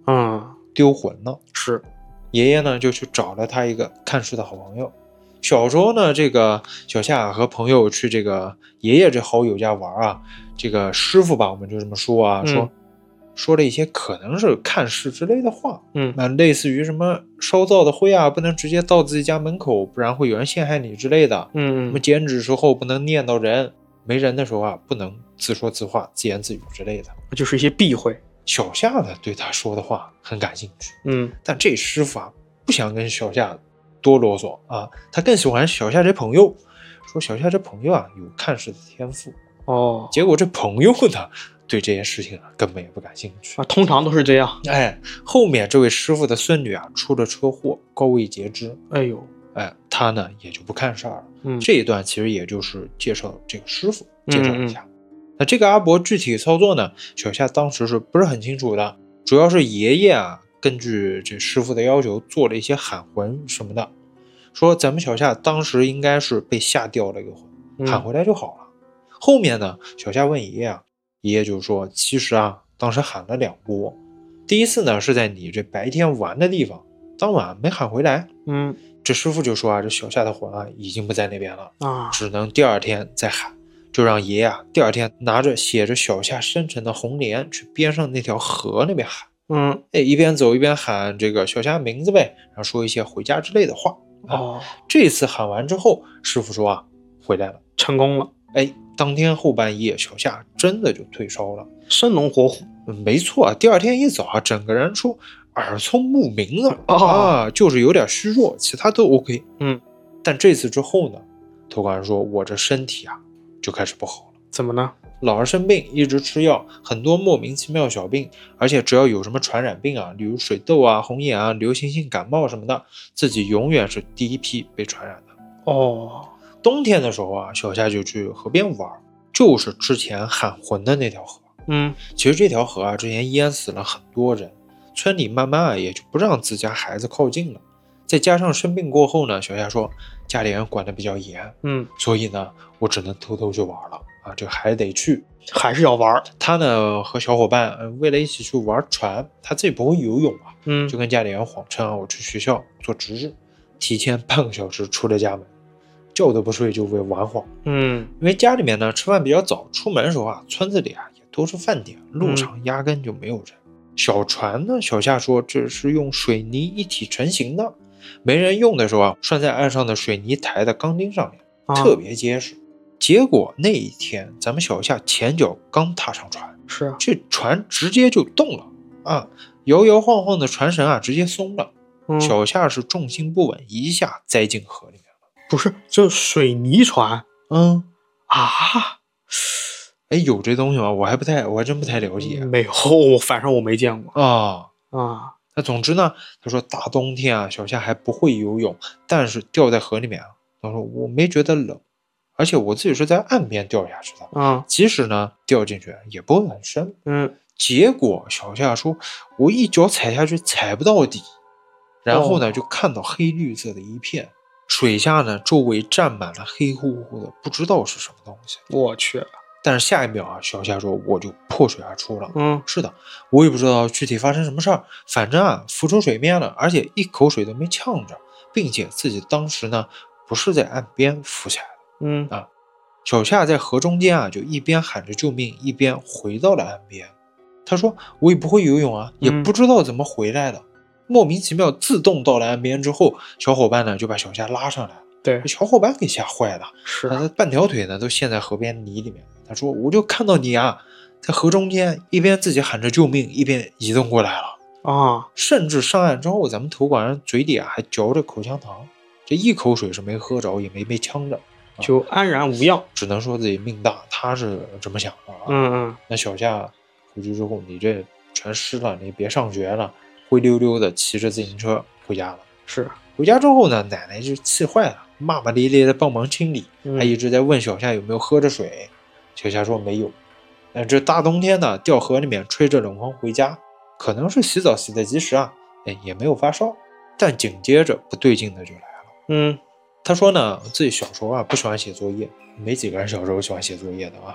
Speaker 1: 嗯，
Speaker 2: 丢魂了。
Speaker 1: 是。
Speaker 2: 爷爷呢就去找了他一个看书的好朋友。小时候呢，这个小夏和朋友去这个爷爷这好友家玩啊，这个师傅吧，我们就这么说啊，
Speaker 1: 嗯、
Speaker 2: 说说了一些可能是看事之类的话，
Speaker 1: 嗯，
Speaker 2: 那类似于什么烧灶的灰啊，不能直接到自己家门口，不然会有人陷害你之类的。
Speaker 1: 嗯，
Speaker 2: 什么剪纸时候不能念到人，没人的时候啊，不能自说自话、自言自语之类的，
Speaker 1: 就是一些避讳。
Speaker 2: 小夏呢对他说的话很感兴趣，
Speaker 1: 嗯，
Speaker 2: 但这师傅啊不想跟小夏多啰嗦啊，他更喜欢小夏这朋友，说小夏这朋友啊有看事的天赋。
Speaker 1: 哦，
Speaker 2: 结果这朋友呢对这件事情啊根本也不感兴趣
Speaker 1: 啊，通常都是这样。
Speaker 2: 哎，后面这位师傅的孙女啊出了车祸，高位截肢。
Speaker 1: 哎呦，
Speaker 2: 哎，他呢也就不看事儿了。
Speaker 1: 嗯，
Speaker 2: 这一段其实也就是介绍这个师傅，介绍一下。
Speaker 1: 嗯嗯
Speaker 2: 那这个阿伯具体操作呢，小夏当时是不是很清楚的？主要是爷爷啊，根据这师傅的要求做了一些喊魂什么的，说咱们小夏当时应该是被吓掉了一个魂，喊回来就好了。嗯、后面呢，小夏问爷爷啊，爷爷就说，其实啊，当时喊了两波，第一次呢是在你这白天玩的地方，当晚没喊回来。
Speaker 1: 嗯，
Speaker 2: 这师傅就说啊，这小夏的魂啊已经不在那边了
Speaker 1: 啊，
Speaker 2: 只能第二天再喊。就让爷啊第二天拿着写着小夏生辰的红莲去边上那条河那边喊，
Speaker 1: 嗯，
Speaker 2: 哎，一边走一边喊这个小夏名字呗，然后说一些回家之类的话。
Speaker 1: 哦，
Speaker 2: 这次喊完之后，师傅说啊，回来了，
Speaker 1: 成功了。
Speaker 2: 哎，当天后半夜，小夏真的就退烧了，
Speaker 1: 生龙活虎。
Speaker 2: 嗯、没错啊，第二天一早啊，整个人说耳聪目明了、
Speaker 1: 哦、
Speaker 2: 啊，就是有点虚弱，其他都 OK。
Speaker 1: 嗯，
Speaker 2: 但这次之后呢，头管说我这身体啊。就开始不好了。
Speaker 1: 怎么呢？
Speaker 2: 老是生病，一直吃药，很多莫名其妙小病，而且只要有什么传染病啊，比如水痘啊、红眼啊、流行性感冒什么的，自己永远是第一批被传染的。
Speaker 1: 哦，
Speaker 2: 冬天的时候啊，小夏就去河边玩，就是之前喊魂的那条河。
Speaker 1: 嗯，
Speaker 2: 其实这条河啊，之前淹死了很多人，村里慢慢啊也就不让自家孩子靠近了。再加上生病过后呢，小夏说家里人管得比较严，
Speaker 1: 嗯，
Speaker 2: 所以呢，我只能偷偷去玩了啊，这个还得去，
Speaker 1: 还是要玩。
Speaker 2: 他呢和小伙伴、呃、为了一起去玩船，他自己不会游泳啊，
Speaker 1: 嗯，
Speaker 2: 就跟家里人谎称啊，我去学校做值日，提前半个小时出了家门，觉都不睡就为玩会。
Speaker 1: 嗯，
Speaker 2: 因为家里面呢吃饭比较早，出门的时候啊，村子里啊也都是饭点，路上压根就没有人。嗯、小船呢，小夏说这是用水泥一体成型的。没人用的时候啊，拴在岸上的水泥台的钢钉上面，啊、特别结实。结果那一天，咱们小夏前脚刚踏上船，
Speaker 1: 是啊，
Speaker 2: 这船直接就动了啊，摇摇晃晃的船绳啊，直接松了。嗯、小夏是重心不稳，一下栽进河里面了。
Speaker 1: 不是，这水泥船？
Speaker 2: 嗯
Speaker 1: 啊，
Speaker 2: 哎，有这东西吗？我还不太，我还真不太了解。
Speaker 1: 没有，反正我没见过
Speaker 2: 啊
Speaker 1: 啊。
Speaker 2: 那总之呢，他说大冬天啊，小夏还不会游泳，但是掉在河里面啊，他说我没觉得冷，而且我自己是在岸边掉下去的，
Speaker 1: 嗯，
Speaker 2: 即使呢掉进去也不会很深，
Speaker 1: 嗯。
Speaker 2: 结果小夏说，我一脚踩下去踩不到底，然后呢、哦、就看到黑绿色的一片，水下呢周围站满了黑乎乎的，不知道是什么东西。
Speaker 1: 我去。
Speaker 2: 但是下一秒啊，小夏说我就破水而出了。
Speaker 1: 嗯，
Speaker 2: 是的，我也不知道具体发生什么事儿，反正啊浮出水面了，而且一口水都没呛着，并且自己当时呢不是在岸边浮起来的。
Speaker 1: 嗯
Speaker 2: 啊，小夏在河中间啊就一边喊着救命，一边回到了岸边。他说我也不会游泳啊，也不知道怎么回来的，嗯、莫名其妙自动到了岸边之后，小伙伴呢就把小夏拉上来了。
Speaker 1: 对，
Speaker 2: 小伙伴给吓坏了，
Speaker 1: 是
Speaker 2: 他半条腿呢都陷在河边泥里面。他说我就看到你啊在河中间一边自己喊着救命，一边移动过来了
Speaker 1: 啊！
Speaker 2: 甚至上岸之后，咱们头管人嘴里啊还嚼着口香糖，这一口水是没喝着，也没被呛着，
Speaker 1: 啊、就安然无恙。
Speaker 2: 只能说自己命大，他是这么想的啊。
Speaker 1: 嗯嗯。
Speaker 2: 那小夏回去之后，你这全湿了，你别上学了，灰溜溜的骑着自行车回家了。
Speaker 1: 是。
Speaker 2: 回家之后呢，奶奶就气坏了，骂骂咧咧的帮忙清理，
Speaker 1: 嗯、
Speaker 2: 还一直在问小夏有没有喝着水。小夏说没有。但这大冬天的掉河里面吹着冷风回家，可能是洗澡洗得及时啊，哎也没有发烧。但紧接着不对劲的就来了。
Speaker 1: 嗯，
Speaker 2: 他说呢自己小时候啊不喜欢写作业，没几个人小时候喜欢写作业的啊。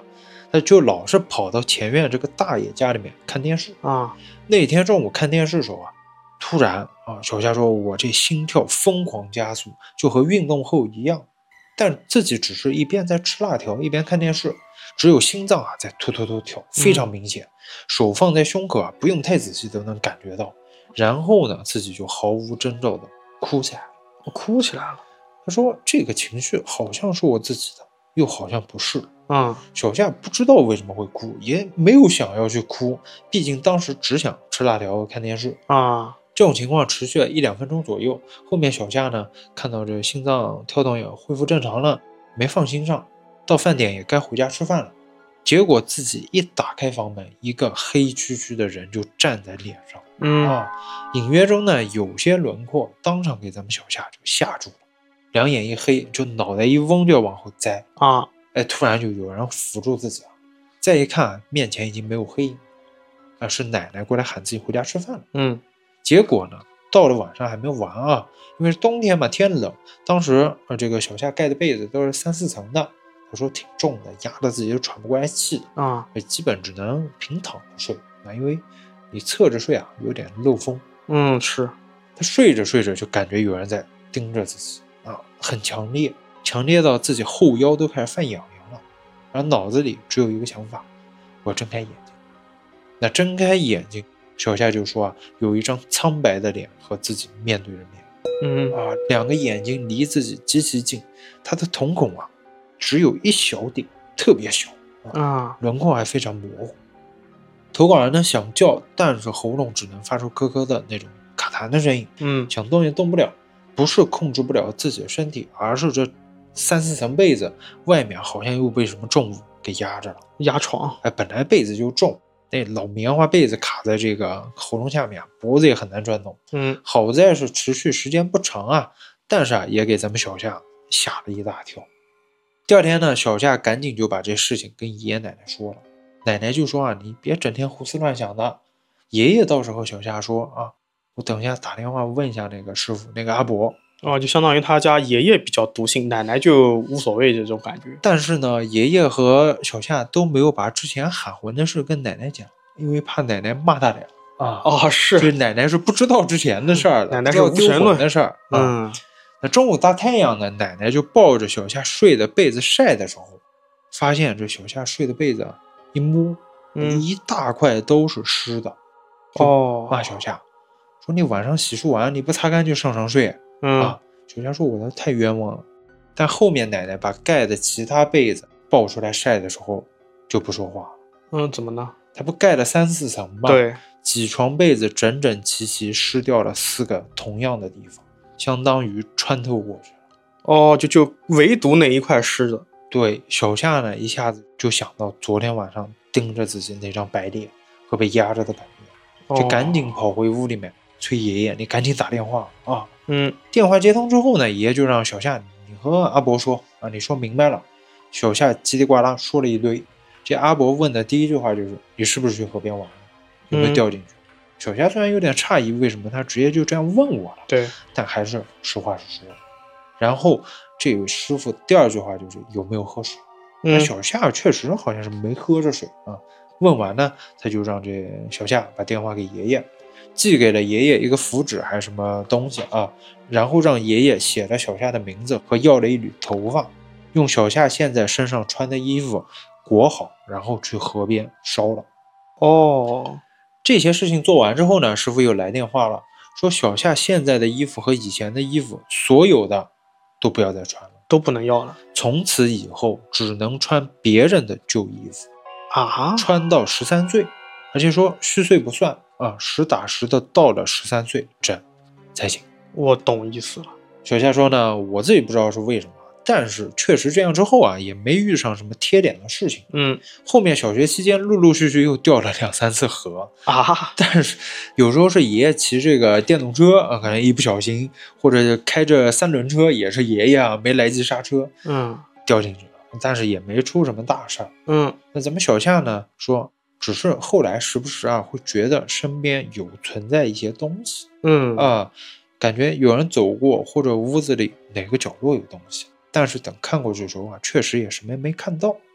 Speaker 2: 他就老是跑到前院这个大爷家里面看电视
Speaker 1: 啊。
Speaker 2: 那天中午看电视的时候啊，突然啊，小夏说我这心跳疯狂加速，就和运动后一样，但自己只是一边在吃辣条一边看电视，只有心脏啊在突突突跳，非常明显、嗯、手放在胸口啊，不用太仔细都能感觉到。然后呢，自己就毫无征兆的哭起来了。
Speaker 1: 我哭起来了。
Speaker 2: 他说这个情绪好像是我自己的，又好像不是。
Speaker 1: 嗯，
Speaker 2: 小夏不知道为什么会哭，也没有想要去哭，毕竟当时只想吃辣条看电视
Speaker 1: 啊。
Speaker 2: 这种情况持续了一两分钟左右，后面小夏呢看到这心脏跳动也恢复正常了，没放心上，到饭点也该回家吃饭了。结果自己一打开房门，一个黑黢黢的人就站在脸上。
Speaker 1: 嗯
Speaker 2: 啊，隐约中呢有些轮廓，当场给咱们小夏就吓住了，两眼一黑，就脑袋一嗡就要往后栽
Speaker 1: 啊！
Speaker 2: 哎，突然就有人扶住自己了，再一看面前已经没有黑影，啊，是奶奶过来喊自己回家吃饭了。
Speaker 1: 嗯，
Speaker 2: 结果呢，到了晚上还没有完啊，因为是冬天嘛，天冷，当时呃这个小夏盖的被子都是三四层的，他说挺重的，压得自己都喘不过来气
Speaker 1: 啊，
Speaker 2: 基本只能平躺着睡啊，因为你侧着睡啊有点漏风。
Speaker 1: 嗯，是。
Speaker 2: 他睡着睡着就感觉有人在盯着自己啊，很强烈，强烈到自己后腰都开始犯痒痒了，然后脑子里只有一个想法，我睁开眼睛。那睁开眼睛，小夏就说啊，有一张苍白的脸和自己面对着面。
Speaker 1: 嗯
Speaker 2: 啊，两个眼睛离自己极其近，他的瞳孔啊只有一小点，特别小
Speaker 1: 啊，
Speaker 2: 轮廓还非常模糊。投稿人呢想叫，但是喉咙只能发出咯咯的那种卡痰的声音，
Speaker 1: 嗯，
Speaker 2: 想动也动不了，不是控制不了自己的身体，而是这三四层被子外面好像又被什么重物给压着了，
Speaker 1: 压床。
Speaker 2: 哎，本来被子就重，那老棉花被子卡在这个喉咙下面，脖子也很难转动。
Speaker 1: 嗯，
Speaker 2: 好在是持续时间不长啊，但是啊也给咱们小夏吓了一大跳。第二天呢，小夏赶紧就把这事情跟爷爷奶奶说了，奶奶就说啊，你别整天胡思乱想的。爷爷到时候小夏说啊，我等一下打电话问一下那个师傅，那个阿伯。
Speaker 1: 哦，就相当于他家爷爷比较笃信，奶奶就无所谓这种感觉。
Speaker 2: 但是呢，爷爷和小夏都没有把之前喊魂的事跟奶奶讲，因为怕奶奶骂他俩啊。
Speaker 1: 哦，是，
Speaker 2: 所以奶奶是不知道之前的事儿的，
Speaker 1: 奶奶是无神论
Speaker 2: 的事儿。
Speaker 1: 嗯，
Speaker 2: 那中午大太阳呢，奶奶就抱着小夏睡的被子晒的时候，发现这小夏睡的被子一摸，
Speaker 1: 嗯、
Speaker 2: 一大块都是湿的。
Speaker 1: 哦，
Speaker 2: 骂小夏说你晚上洗漱完你不擦干就上床睡。
Speaker 1: 嗯
Speaker 2: 啊，小夏说我的太冤枉了。但后面奶奶把盖的其他被子抱出来晒的时候就不说话了。
Speaker 1: 嗯，怎么呢？
Speaker 2: 她不盖了三四层吗？
Speaker 1: 对，
Speaker 2: 几床被子整整齐齐湿掉了四个同样的地方，相当于穿透过去了。
Speaker 1: 哦，就就唯独那一块湿的。
Speaker 2: 对，小夏呢一下子就想到昨天晚上盯着自己那张白脸和被压着的感觉，就赶紧跑回屋里面催爷爷，你赶紧打电话啊！
Speaker 1: 嗯，
Speaker 2: 电话接通之后呢，爷爷就让小夏你和阿伯说啊，你说明白了。小夏叽里呱啦说了一堆，这阿伯问的第一句话就是你是不是去河边玩，有没有掉进去？嗯、小夏虽然有点诧异，为什么他直接就这样问我了？
Speaker 1: 对，
Speaker 2: 但还是实话实说。然后这位师傅第二句话就是有没有喝水？
Speaker 1: 嗯、
Speaker 2: 那小夏确实好像是没喝着水啊。问完呢，他就让这小夏把电话给爷爷。寄给了爷爷一个符纸还是什么东西啊，然后让爷爷写了小夏的名字和要了一缕头发，用小夏现在身上穿的衣服裹好，然后去河边烧了。
Speaker 1: 哦，
Speaker 2: 这些事情做完之后呢，师傅又来电话了，说小夏现在的衣服和以前的衣服所有的都不要再穿了，
Speaker 1: 都不能要了，
Speaker 2: 从此以后只能穿别人的旧衣服
Speaker 1: 啊，
Speaker 2: 穿到十三岁，而且说虚岁不算啊，实打实的到了十三岁整才行。
Speaker 1: 我懂意思了。
Speaker 2: 小夏说呢，我自己不知道是为什么，但是确实这样之后啊，也没遇上什么贴脸的事情。
Speaker 1: 嗯，
Speaker 2: 后面小学期间陆陆续续又掉了两三次河
Speaker 1: 啊，
Speaker 2: 但是有时候是爷爷骑这个电动车啊，可能一不小心，或者开着三轮车，也是爷爷啊没来及刹车，
Speaker 1: 嗯，
Speaker 2: 掉进去了，但是也没出什么大事儿。
Speaker 1: 嗯，
Speaker 2: 那咱们小夏呢说，只是后来时不时啊会觉得身边有存在一些东西，
Speaker 1: 嗯
Speaker 2: 啊，感觉有人走过，或者屋子里哪个角落有东西，但是等看过去的时候啊，确实也什么也没看到。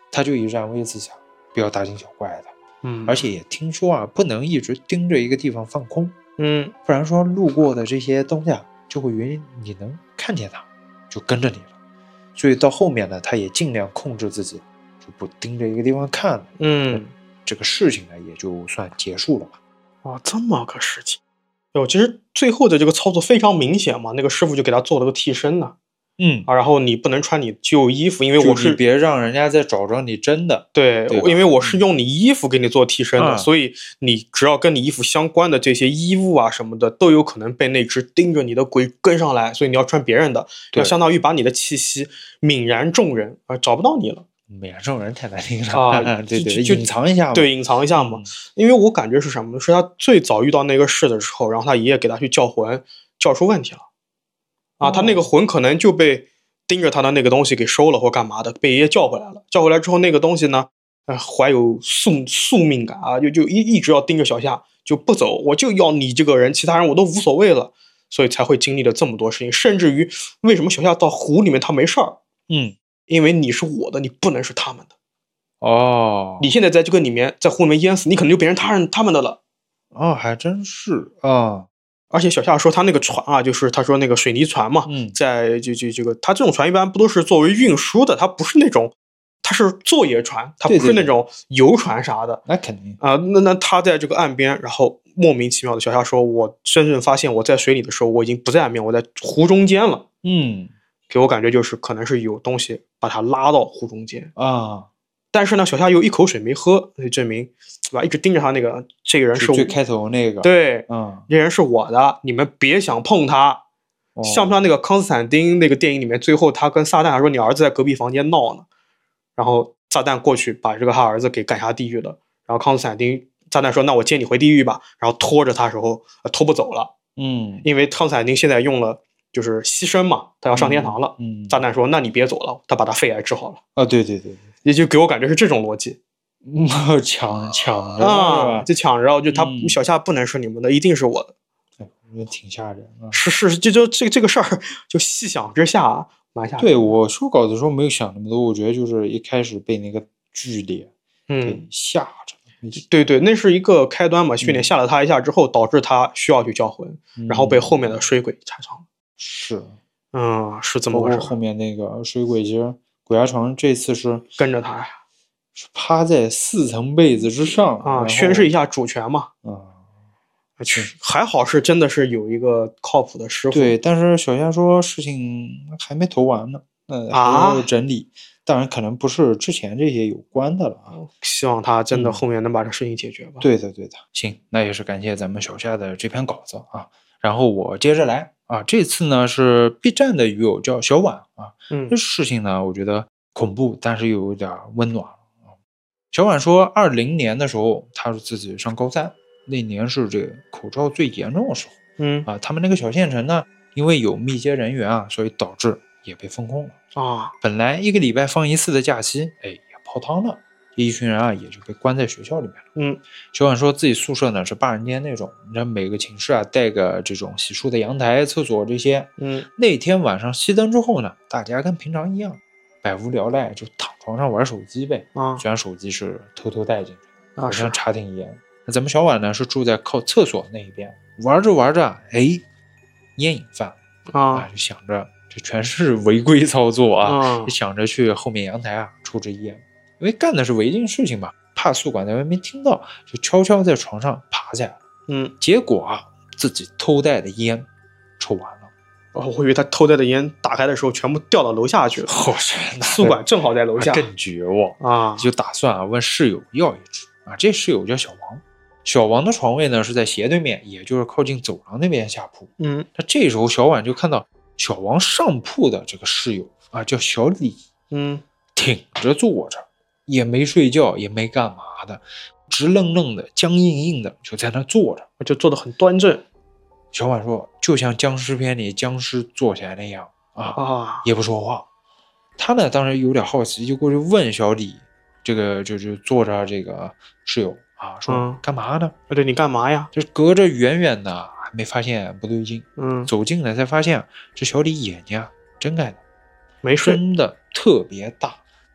Speaker 2: 他就一直安慰自己啊，不要大惊小怪的。
Speaker 1: 嗯，
Speaker 2: 而且也听说啊，不能一直盯着一个地方放空，
Speaker 1: 嗯，
Speaker 2: 不然说路过的这些东西啊，就会以为你能看见它，就跟着你了。所以到后面呢，他也尽量控制自己，就不盯着一个地方看了。
Speaker 1: 嗯，
Speaker 2: 这个事情呢，也就算结束了吧。
Speaker 1: 哦，这么个事情。哟，其实最后的这个操作非常明显嘛，那个师傅就给他做了个替身呢。
Speaker 2: 嗯
Speaker 1: 啊，然后你不能穿你旧衣服，因为我是
Speaker 2: 别让人家再找着你真的。
Speaker 1: 对，
Speaker 2: 对
Speaker 1: 因为我是用你衣服给你做替身的，
Speaker 2: 嗯、
Speaker 1: 所以你只要跟你衣服相关的这些衣物啊什么的，都有可能被那只盯着你的鬼跟上来，所以你要穿别人的，要相当于把你的气息泯然众人，啊、呃，找不到你了。
Speaker 2: 泯然众人太难听了
Speaker 1: 啊，
Speaker 2: 对对，
Speaker 1: 就
Speaker 2: 隐藏一下嘛。
Speaker 1: 对，隐藏一下嘛。嗯、因为我感觉是什么呢？是他最早遇到那个事的时候，然后他爷爷给他去叫魂，叫出问题了。啊，他那个魂可能就被盯着他的那个东西给收了或干嘛的，被爷爷叫回来了。叫回来之后，那个东西呢，呃，怀有宿宿命感啊，就就一一直要盯着小夏，就不走，我就要你这个人，其他人我都无所谓了，所以才会经历了这么多事情。甚至于，为什么小夏到湖里面他没事儿？
Speaker 2: 嗯，
Speaker 1: 因为你是我的，你不能是他们的。
Speaker 2: 哦，
Speaker 1: 你现在在这个里面，在湖里面淹死，你可能就变成他人他们的了。
Speaker 2: 哦，还真是啊。
Speaker 1: 而且小夏说他那个船啊，就是他说那个水泥船嘛，
Speaker 2: 嗯，
Speaker 1: 在就就这个他这种船一般不都是作为运输的，它不是那种，它是作业船，它不是那种游船啥的。
Speaker 2: 那肯定
Speaker 1: 啊、呃，那那他在这个岸边，然后莫名其妙的小夏说，我真正发现我在水里的时候，我已经不在岸边，我在湖中间了。
Speaker 2: 嗯，
Speaker 1: 给我感觉就是可能是有东西把他拉到湖中间
Speaker 2: 啊。
Speaker 1: 但是呢，小夏又一口水没喝，所以证明，对吧？一直盯着他那个，这个人是
Speaker 2: 最开头那个，
Speaker 1: 对，
Speaker 2: 嗯，
Speaker 1: 这人是我的，你们别想碰他。哦、像不像那个康斯坦丁那个电影里面，最后他跟撒旦还说你儿子在隔壁房间闹呢，然后撒旦过去把这个他儿子给赶下地狱了，然后康斯坦丁撒旦说那我接你回地狱吧，然后拖着他的时候、呃、拖不走了，
Speaker 2: 嗯，
Speaker 1: 因为康斯坦丁现在用了就是牺牲嘛，他要上天堂了，
Speaker 2: 嗯，
Speaker 1: 撒旦说那你别走了，他把他肺癌治好了。
Speaker 2: 啊，对对对对。
Speaker 1: 也就给我感觉是这种逻辑，
Speaker 2: 抢抢着
Speaker 1: 啊，就抢着，就他、
Speaker 2: 嗯、
Speaker 1: 小夏不能是你们的，一定是我的。
Speaker 2: 哎，我觉得挺吓人啊。
Speaker 1: 是是，就就这这个事儿，就细想之下蛮吓人。
Speaker 2: 对，我说稿子的时候没有想那么多，我觉得就是一开始被那个剧烈给吓着。
Speaker 1: 嗯，对对，那是一个开端嘛，训练吓了他一下之后，导致他需要去叫魂，
Speaker 2: 嗯、
Speaker 1: 然后被后面的水鬼缠上了。
Speaker 2: 是，
Speaker 1: 嗯，是这么回事。
Speaker 2: 包括后面那个水鬼其实。鬼压床这次是
Speaker 1: 跟着他呀，
Speaker 2: 是趴在四层被子之上
Speaker 1: 啊，宣示一下主权嘛。
Speaker 2: 啊，
Speaker 1: 还好是真的是有一个靠谱的师傅。
Speaker 2: 对，但是小夏说事情还没投完呢，那还要整理、啊。当然可能不是之前这些有关的了啊。
Speaker 1: 希望他真的后面能把这事情解决吧。
Speaker 2: 嗯、对的，对的。行，那也是感谢咱们小夏的这篇稿子啊。然后我接着来。啊，这次呢是 B 站的鱼友叫小婉啊，
Speaker 1: 嗯，
Speaker 2: 这事情呢我觉得恐怖，但是又有点温暖啊。小婉说，二零年的时候，他说自己上高三，那年是这个口罩最严重的时候，
Speaker 1: 嗯
Speaker 2: 啊，他们那个小县城呢，因为有密接人员啊，所以导致也被封控了
Speaker 1: 啊。
Speaker 2: 本来一个礼拜放一次的假期，哎，也泡汤了。一群人啊，也就被关在学校里面了。
Speaker 1: 嗯，
Speaker 2: 小婉说自己宿舍呢是八人间那种，你知道每个寝室啊带个这种洗漱的阳台、厕所这些。
Speaker 1: 嗯，
Speaker 2: 那天晚上熄灯之后呢，大家跟平常一样，百无聊赖就躺床上玩手机呗。
Speaker 1: 啊，
Speaker 2: 虽然手机是偷偷带进去，
Speaker 1: 好
Speaker 2: 像查挺严。那咱们小婉呢是住在靠厕所那一边，玩着玩着，哎，烟瘾犯
Speaker 1: 啊，
Speaker 2: 啊，就想着这全是违规操作啊，
Speaker 1: 啊
Speaker 2: 就想着去后面阳台啊抽支烟。因为干的是违禁事情嘛，怕宿管在外面听到，就悄悄在床上爬下来。
Speaker 1: 嗯，
Speaker 2: 结果啊，自己偷带的烟抽完了。
Speaker 1: 哦，我以为他偷带的烟打开的时候全部掉到楼下去了。
Speaker 2: 我去，
Speaker 1: 宿管正好在楼下，
Speaker 2: 更绝望
Speaker 1: 啊！
Speaker 2: 就打算啊问室友要一支啊。这室友叫小王，小王的床位呢是在斜对面，也就是靠近走廊那边下铺。
Speaker 1: 嗯，
Speaker 2: 那这时候小婉就看到小王上铺的这个室友啊叫小李，
Speaker 1: 嗯，
Speaker 2: 挺着坐着。也没睡觉，也没干嘛的，直愣愣的、僵硬硬的就在那坐着，
Speaker 1: 就坐得很端正。
Speaker 2: 小婉说，就像僵尸片里僵尸坐起来那样啊，
Speaker 1: 啊
Speaker 2: 也不说话。他呢，当时有点好奇，就过去问小李，这个就就坐着这个室友啊，说、
Speaker 1: 嗯、
Speaker 2: 干嘛呢？
Speaker 1: 对，你干嘛呀？
Speaker 2: 就隔着远远的，还没发现不对劲。
Speaker 1: 嗯，
Speaker 2: 走近了才发现，这小李眼睛啊睁开的，
Speaker 1: 没睡，
Speaker 2: 真的特别大。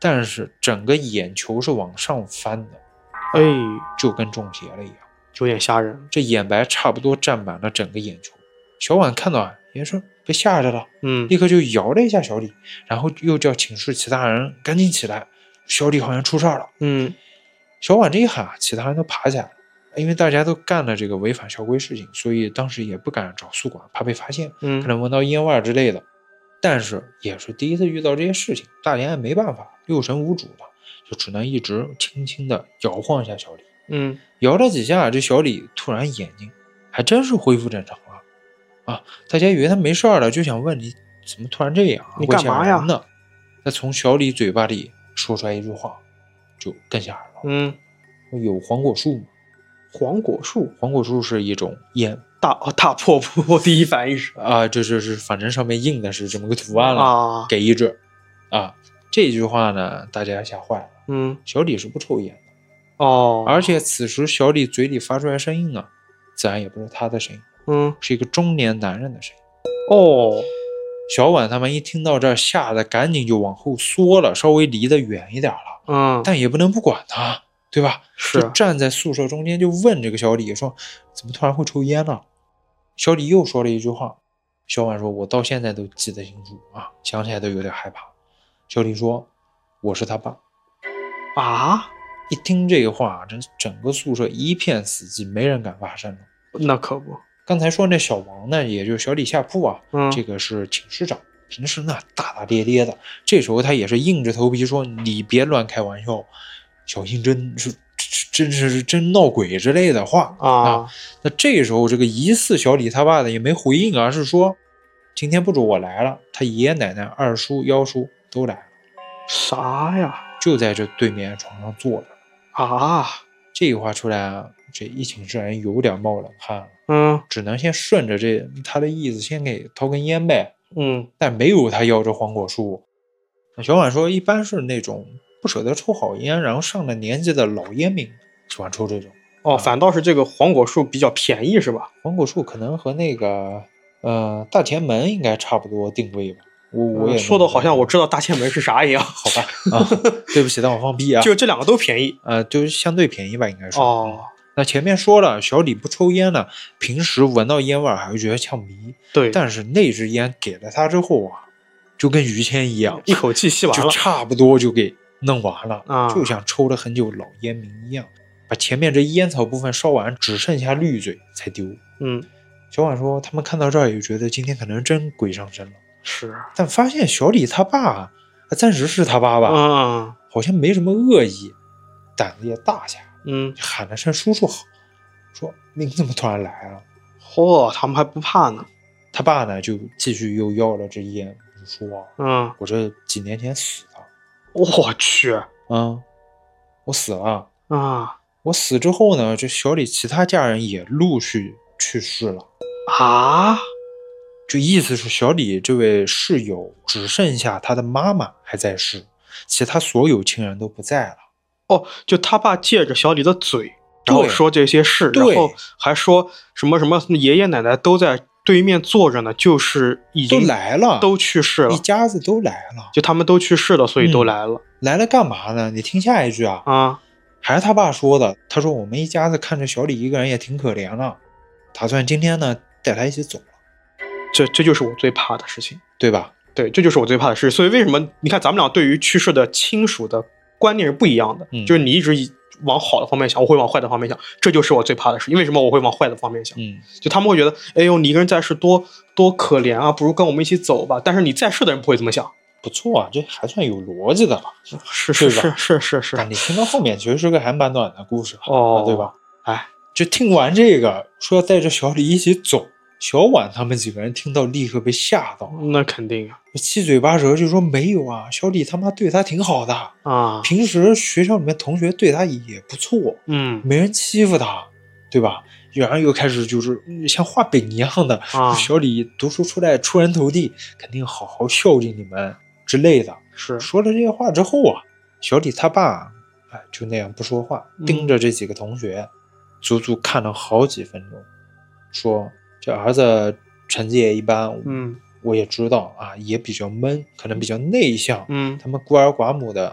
Speaker 2: 但是整个眼球是往上翻的，
Speaker 1: 哎，
Speaker 2: 就跟中邪了一样，
Speaker 1: 有点吓人。
Speaker 2: 这眼白差不多占满了整个眼球。小婉看到啊，也说被吓着了，
Speaker 1: 嗯，
Speaker 2: 立刻就摇了一下小李，然后又叫寝室其他人赶紧起来，小李好像出事了。
Speaker 1: 嗯，
Speaker 2: 小婉这一喊，其他人都爬起来了，因为大家都干了这个违反校规事情，所以当时也不敢找宿管，怕被发现，
Speaker 1: 嗯，
Speaker 2: 可能闻到烟味之类的。但是也是第一次遇到这些事情，大家也没办法，六神无主的，就只能一直轻轻的摇晃一下小李。
Speaker 1: 嗯，
Speaker 2: 摇了几下，这小李突然眼睛还真是恢复正常了啊！大家以为他没事了，就想问你怎么突然这样啊？
Speaker 1: 你干嘛呀？
Speaker 2: 呢？那从小李嘴巴里说出来一句话，就更吓人了。
Speaker 1: 嗯，
Speaker 2: 有黄果树吗？
Speaker 1: 黄果树，
Speaker 2: 黄果树是一种烟，
Speaker 1: 大哦大破布，我第一反应是
Speaker 2: 啊，这这是反正上面印的是这么个图案了
Speaker 1: 啊，
Speaker 2: 给一支啊。这句话呢，大家吓坏了。
Speaker 1: 嗯，
Speaker 2: 小李是不抽烟的
Speaker 1: 哦，
Speaker 2: 而且此时小李嘴里发出来声音呢，自然也不是他的声音，
Speaker 1: 嗯，
Speaker 2: 是一个中年男人的声音。
Speaker 1: 哦，
Speaker 2: 小婉他们一听到这儿，吓得赶紧就往后缩了，稍微离得远一点了。
Speaker 1: 嗯，
Speaker 2: 但也不能不管他，对吧？
Speaker 1: 是，
Speaker 2: 就站在宿舍中间就问这个小李说：“怎么突然会抽烟了？”小李又说了一句话，小婉说：“我到现在都记得清楚啊，想起来都有点害怕。”小李说：“我是他爸。”
Speaker 1: 啊！
Speaker 2: 一听这个话，这整个宿舍一片死寂，没人敢发声了。
Speaker 1: 那可不，
Speaker 2: 刚才说那小王呢，也就是小李下铺啊，
Speaker 1: 嗯，
Speaker 2: 这个是寝室长，平时呢大大咧咧的，这时候他也是硬着头皮说：“你别乱开玩笑，小心真是真是真闹鬼之类的话
Speaker 1: 啊。
Speaker 2: 啊”那这时候这个疑似小李他爸的也没回应，而是说：“今天不止我来了，他爷爷奶奶、二叔、幺叔都来了。”
Speaker 1: 啥呀？
Speaker 2: 就在这对面床上坐着
Speaker 1: 啊！
Speaker 2: 这句话出来啊，这一寝室人有点冒冷汗了。
Speaker 1: 嗯，
Speaker 2: 只能先顺着这他的意思先给掏根烟呗。
Speaker 1: 嗯，
Speaker 2: 但没有他要这黄果树。小婉说，一般是那种不舍得抽好烟，然后上了年纪的老烟民喜欢抽这种。
Speaker 1: 哦，反倒是这个黄果树比较便宜是吧？
Speaker 2: 黄果树可能和那个呃大前门应该差不多定位吧。我我也、
Speaker 1: 嗯、说的好像我知道大前门是啥一样。
Speaker 2: 好吧，啊，对不起，但我放屁啊。
Speaker 1: 就这两个都便宜，
Speaker 2: 呃，就是相对便宜吧，应该是。
Speaker 1: 哦。
Speaker 2: 那前面说了，小李不抽烟呢，平时闻到烟味还会觉得呛鼻。
Speaker 1: 对，
Speaker 2: 但是那支烟给了他之后啊，就跟于谦一样，
Speaker 1: 一口气吸完了，
Speaker 2: 就差不多就给弄完了，
Speaker 1: 啊，
Speaker 2: 就像抽了很久老烟民一样，把前面这烟草部分烧完，只剩下绿嘴才丢。
Speaker 1: 嗯，
Speaker 2: 小婉说，他们看到这儿也觉得今天可能真鬼上身了。
Speaker 1: 是，
Speaker 2: 但发现小李他爸，暂时是他爸爸，
Speaker 1: 嗯，
Speaker 2: 好像没什么恶意，胆子也大下来。
Speaker 1: 嗯，
Speaker 2: 喊了声叔叔好，说您怎么突然来啊？
Speaker 1: 嚯、哦，他们还不怕呢。
Speaker 2: 他爸呢就继续又要了支烟，就说
Speaker 1: 嗯，
Speaker 2: 我这几年前死了。
Speaker 1: 我去，
Speaker 2: 嗯，我死了
Speaker 1: 啊！
Speaker 2: 我死之后呢，这小李其他家人也陆续去世了
Speaker 1: 啊。
Speaker 2: 就意思是小李这位室友只剩下他的妈妈还在世，其他所有亲人都不在了。
Speaker 1: 哦，就他爸借着小李的嘴，然后说这些事，然后还说什么什么爷爷奶奶都在对面坐着呢，就是已经
Speaker 2: 都来了，
Speaker 1: 都去世了，
Speaker 2: 一家子都来了，
Speaker 1: 就他们都去世了，所以都来了。
Speaker 2: 嗯、来了干嘛呢？你听下一句啊，
Speaker 1: 啊，
Speaker 2: 还是他爸说的。他说我们一家子看着小李一个人也挺可怜了，打算今天呢带他一起走了。
Speaker 1: 这这就是我最怕的事情，
Speaker 2: 对吧？
Speaker 1: 对，这就是我最怕的事。所以为什么你看咱们俩对于去世的亲属的观念是不一样的？
Speaker 2: 嗯，
Speaker 1: 就是你一直往好的方面想，我会往坏的方面想，这就是我最怕的事。因为什么我会往坏的方面想？
Speaker 2: 嗯，
Speaker 1: 就他们会觉得，哎呦，你一个人在世多多可怜啊，不如跟我们一起走吧。但是你在世的人不会这么想。
Speaker 2: 不错啊，这还算有逻辑的了。
Speaker 1: 是是是是是是。
Speaker 2: 但你听到后面其实是个还蛮短的故事
Speaker 1: 哦、
Speaker 2: 啊，对吧？
Speaker 1: 哎，
Speaker 2: 就听完这个说要带着小李一起走。小婉他们几个人听到立刻被吓到，
Speaker 1: 那肯定啊，
Speaker 2: 七嘴八舌就说没有啊，小李他妈对他挺好的
Speaker 1: 啊，
Speaker 2: 平时学校里面同学对他也不错，
Speaker 1: 嗯，
Speaker 2: 没人欺负他，对吧？然后又开始就是像画饼一样的，
Speaker 1: 啊、
Speaker 2: 小李读书出来出人头地，肯定好好孝敬你们之类的。
Speaker 1: 是
Speaker 2: 说了这些话之后啊，小李他爸哎就那样不说话，盯着这几个同学，嗯、足足看了好几分钟，说。这儿子成绩也一般，
Speaker 1: 嗯，
Speaker 2: 我也知道啊，也比较闷，可能比较内向，
Speaker 1: 嗯，
Speaker 2: 他们孤儿寡母的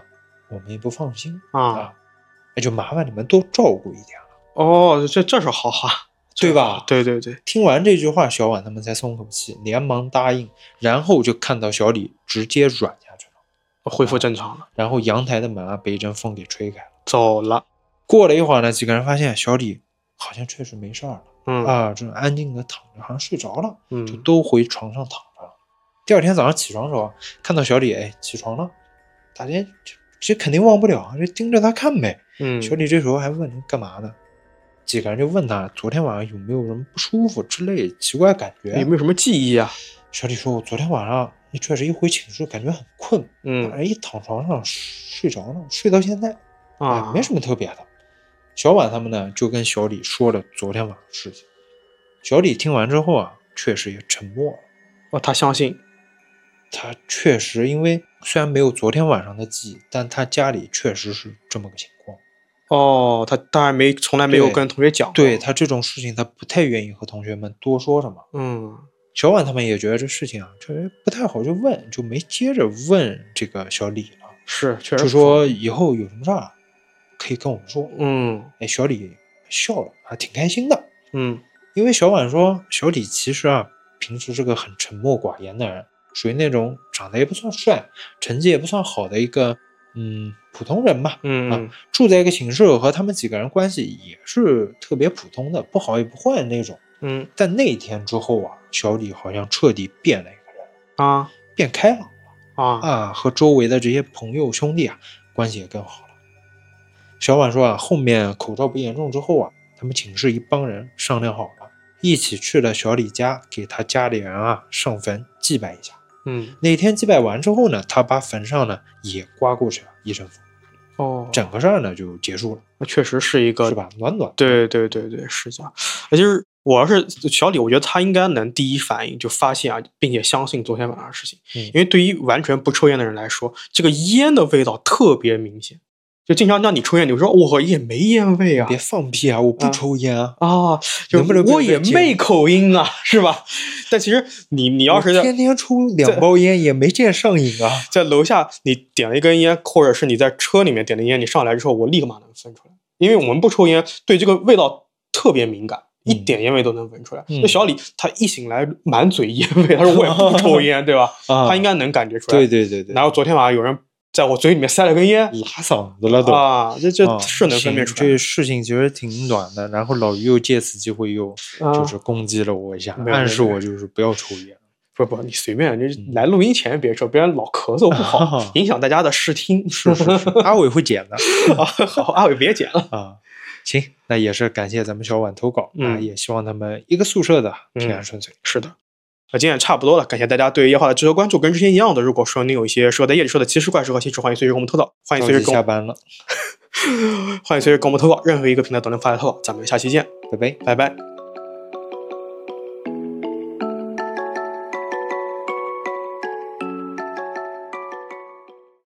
Speaker 2: 我们也不放心
Speaker 1: 啊，
Speaker 2: 啊，那就麻烦你们多照顾一点了。
Speaker 1: 哦，这这是好话，
Speaker 2: 对吧？
Speaker 1: 对对对。
Speaker 2: 听完这句话，小婉他们才松口气，连忙答应，然后就看到小李直接软下去了，
Speaker 1: 恢复正常了。
Speaker 2: 然后阳台的门啊被一阵风给吹开了，
Speaker 1: 走了。
Speaker 2: 过了一会儿呢，几个人发现小李好像确实没事了，
Speaker 1: 嗯
Speaker 2: 啊，正安静的躺着，好像睡着了，
Speaker 1: 嗯，
Speaker 2: 就都回床上躺着了。第二天早上起床的时候，看到小李哎起床了，大家这肯定忘不了，就盯着他看呗。
Speaker 1: 嗯，
Speaker 2: 小李这时候还问你干嘛呢？几个人就问他昨天晚上有没有什么不舒服之类奇怪感觉，
Speaker 1: 有没有什么记忆啊？
Speaker 2: 小李说：“我昨天晚上确实一回寝室感觉很困，
Speaker 1: 嗯，
Speaker 2: 一躺床上睡着了，睡到现在
Speaker 1: 啊，
Speaker 2: 没什么特别的。”小婉他们呢就跟小李说了昨天晚上的事情。小李听完之后啊，确实也沉默了。
Speaker 1: 哦，他相信，
Speaker 2: 他确实因为虽然没有昨天晚上的记忆，但他家里确实是这么个情况。
Speaker 1: 哦，他当然没从来没有跟同学讲过，
Speaker 2: 对他这种事情，他不太愿意和同学们多说什么。
Speaker 1: 嗯，
Speaker 2: 小婉他们也觉得这事情啊，确实不太好，就问，就没接着问这个小李了。
Speaker 1: 是，确实
Speaker 2: 就说以后有什么事儿可以跟我们说。
Speaker 1: 嗯，
Speaker 2: 哎，小李笑了，还挺开心的。
Speaker 1: 嗯，
Speaker 2: 因为小婉说，小李其实啊，平时是个很沉默寡言的人，属于那种长得也不算帅，成绩也不算好的一个嗯普通人吧。
Speaker 1: 嗯
Speaker 2: 啊，住在一个寝室，和他们几个人关系也是特别普通的，不好也不坏那种。
Speaker 1: 嗯，
Speaker 2: 但那天之后啊，小李好像彻底变了一个人
Speaker 1: 啊，
Speaker 2: 变开朗了
Speaker 1: 啊
Speaker 2: 啊，和周围的这些朋友兄弟啊关系也更好了。小婉说啊，后面口罩不严重之后啊，他们寝室一帮人商量好了，一起去了小李家，给他家里人啊上坟祭拜一下。
Speaker 1: 嗯，
Speaker 2: 那天祭拜完之后呢，他把坟上呢也刮过去了一阵风。
Speaker 1: 哦，
Speaker 2: 整个事儿呢就结束了。
Speaker 1: 那确实是一个，
Speaker 2: 是吧？暖暖。
Speaker 1: 对对对对，是这样。就是我要是小李，我觉得他应该能第一反应就发现啊，并且相信昨天晚上的事情。
Speaker 2: 嗯，
Speaker 1: 因为对于完全不抽烟的人来说，这个烟的味道特别明显。就经常让你抽烟，你说我也没烟味啊，
Speaker 2: 别放屁啊，我不抽烟啊，
Speaker 1: 啊，就
Speaker 2: 能不能
Speaker 1: 我也没口音啊，是吧？但其实你你要是
Speaker 2: 天天抽两包烟也没见上瘾啊，
Speaker 1: 在楼下你点了一根烟，或者是你在车里面点的烟，你上来之后，我立马能分出来，因为我们不抽烟，对这个味道特别敏感。一点烟味都能闻出来。那、嗯、小李他一醒来满嘴烟味，他说我也不抽烟，对吧？
Speaker 2: 啊、
Speaker 1: 他应该能感觉出来。
Speaker 2: 对对对对。
Speaker 1: 然后昨天晚上有人在我嘴里面塞了根烟，
Speaker 2: 拉嗓子了都
Speaker 1: 啊，这这是能分辨出来。
Speaker 2: 这事情其实挺暖的。然后老于又借此机会又就是攻击了我一下，啊、暗示我就是不要抽烟。
Speaker 1: 不不，你随便，你来录音前别说，别人老咳嗽不好，啊、影响大家的视听。
Speaker 2: 是是是，阿伟会剪的。
Speaker 1: 啊，好，阿伟别剪了
Speaker 2: 啊。行，那也是感谢咱们小婉投稿，
Speaker 1: 嗯、
Speaker 2: 啊，也希望他们一个宿舍的平安顺遂。
Speaker 1: 嗯、是的，那今天也差不多了，感谢大家对夜话的支持关注，跟之前一样的。如果说你有一些适合在夜里说的奇事怪事和奇事，欢迎随时给我们投稿，欢迎随时跟
Speaker 2: 下班了，
Speaker 1: 欢迎随时跟我们投稿，任何一个平台都能发来投稿。咱们下期见，
Speaker 2: 拜拜，
Speaker 1: 拜拜。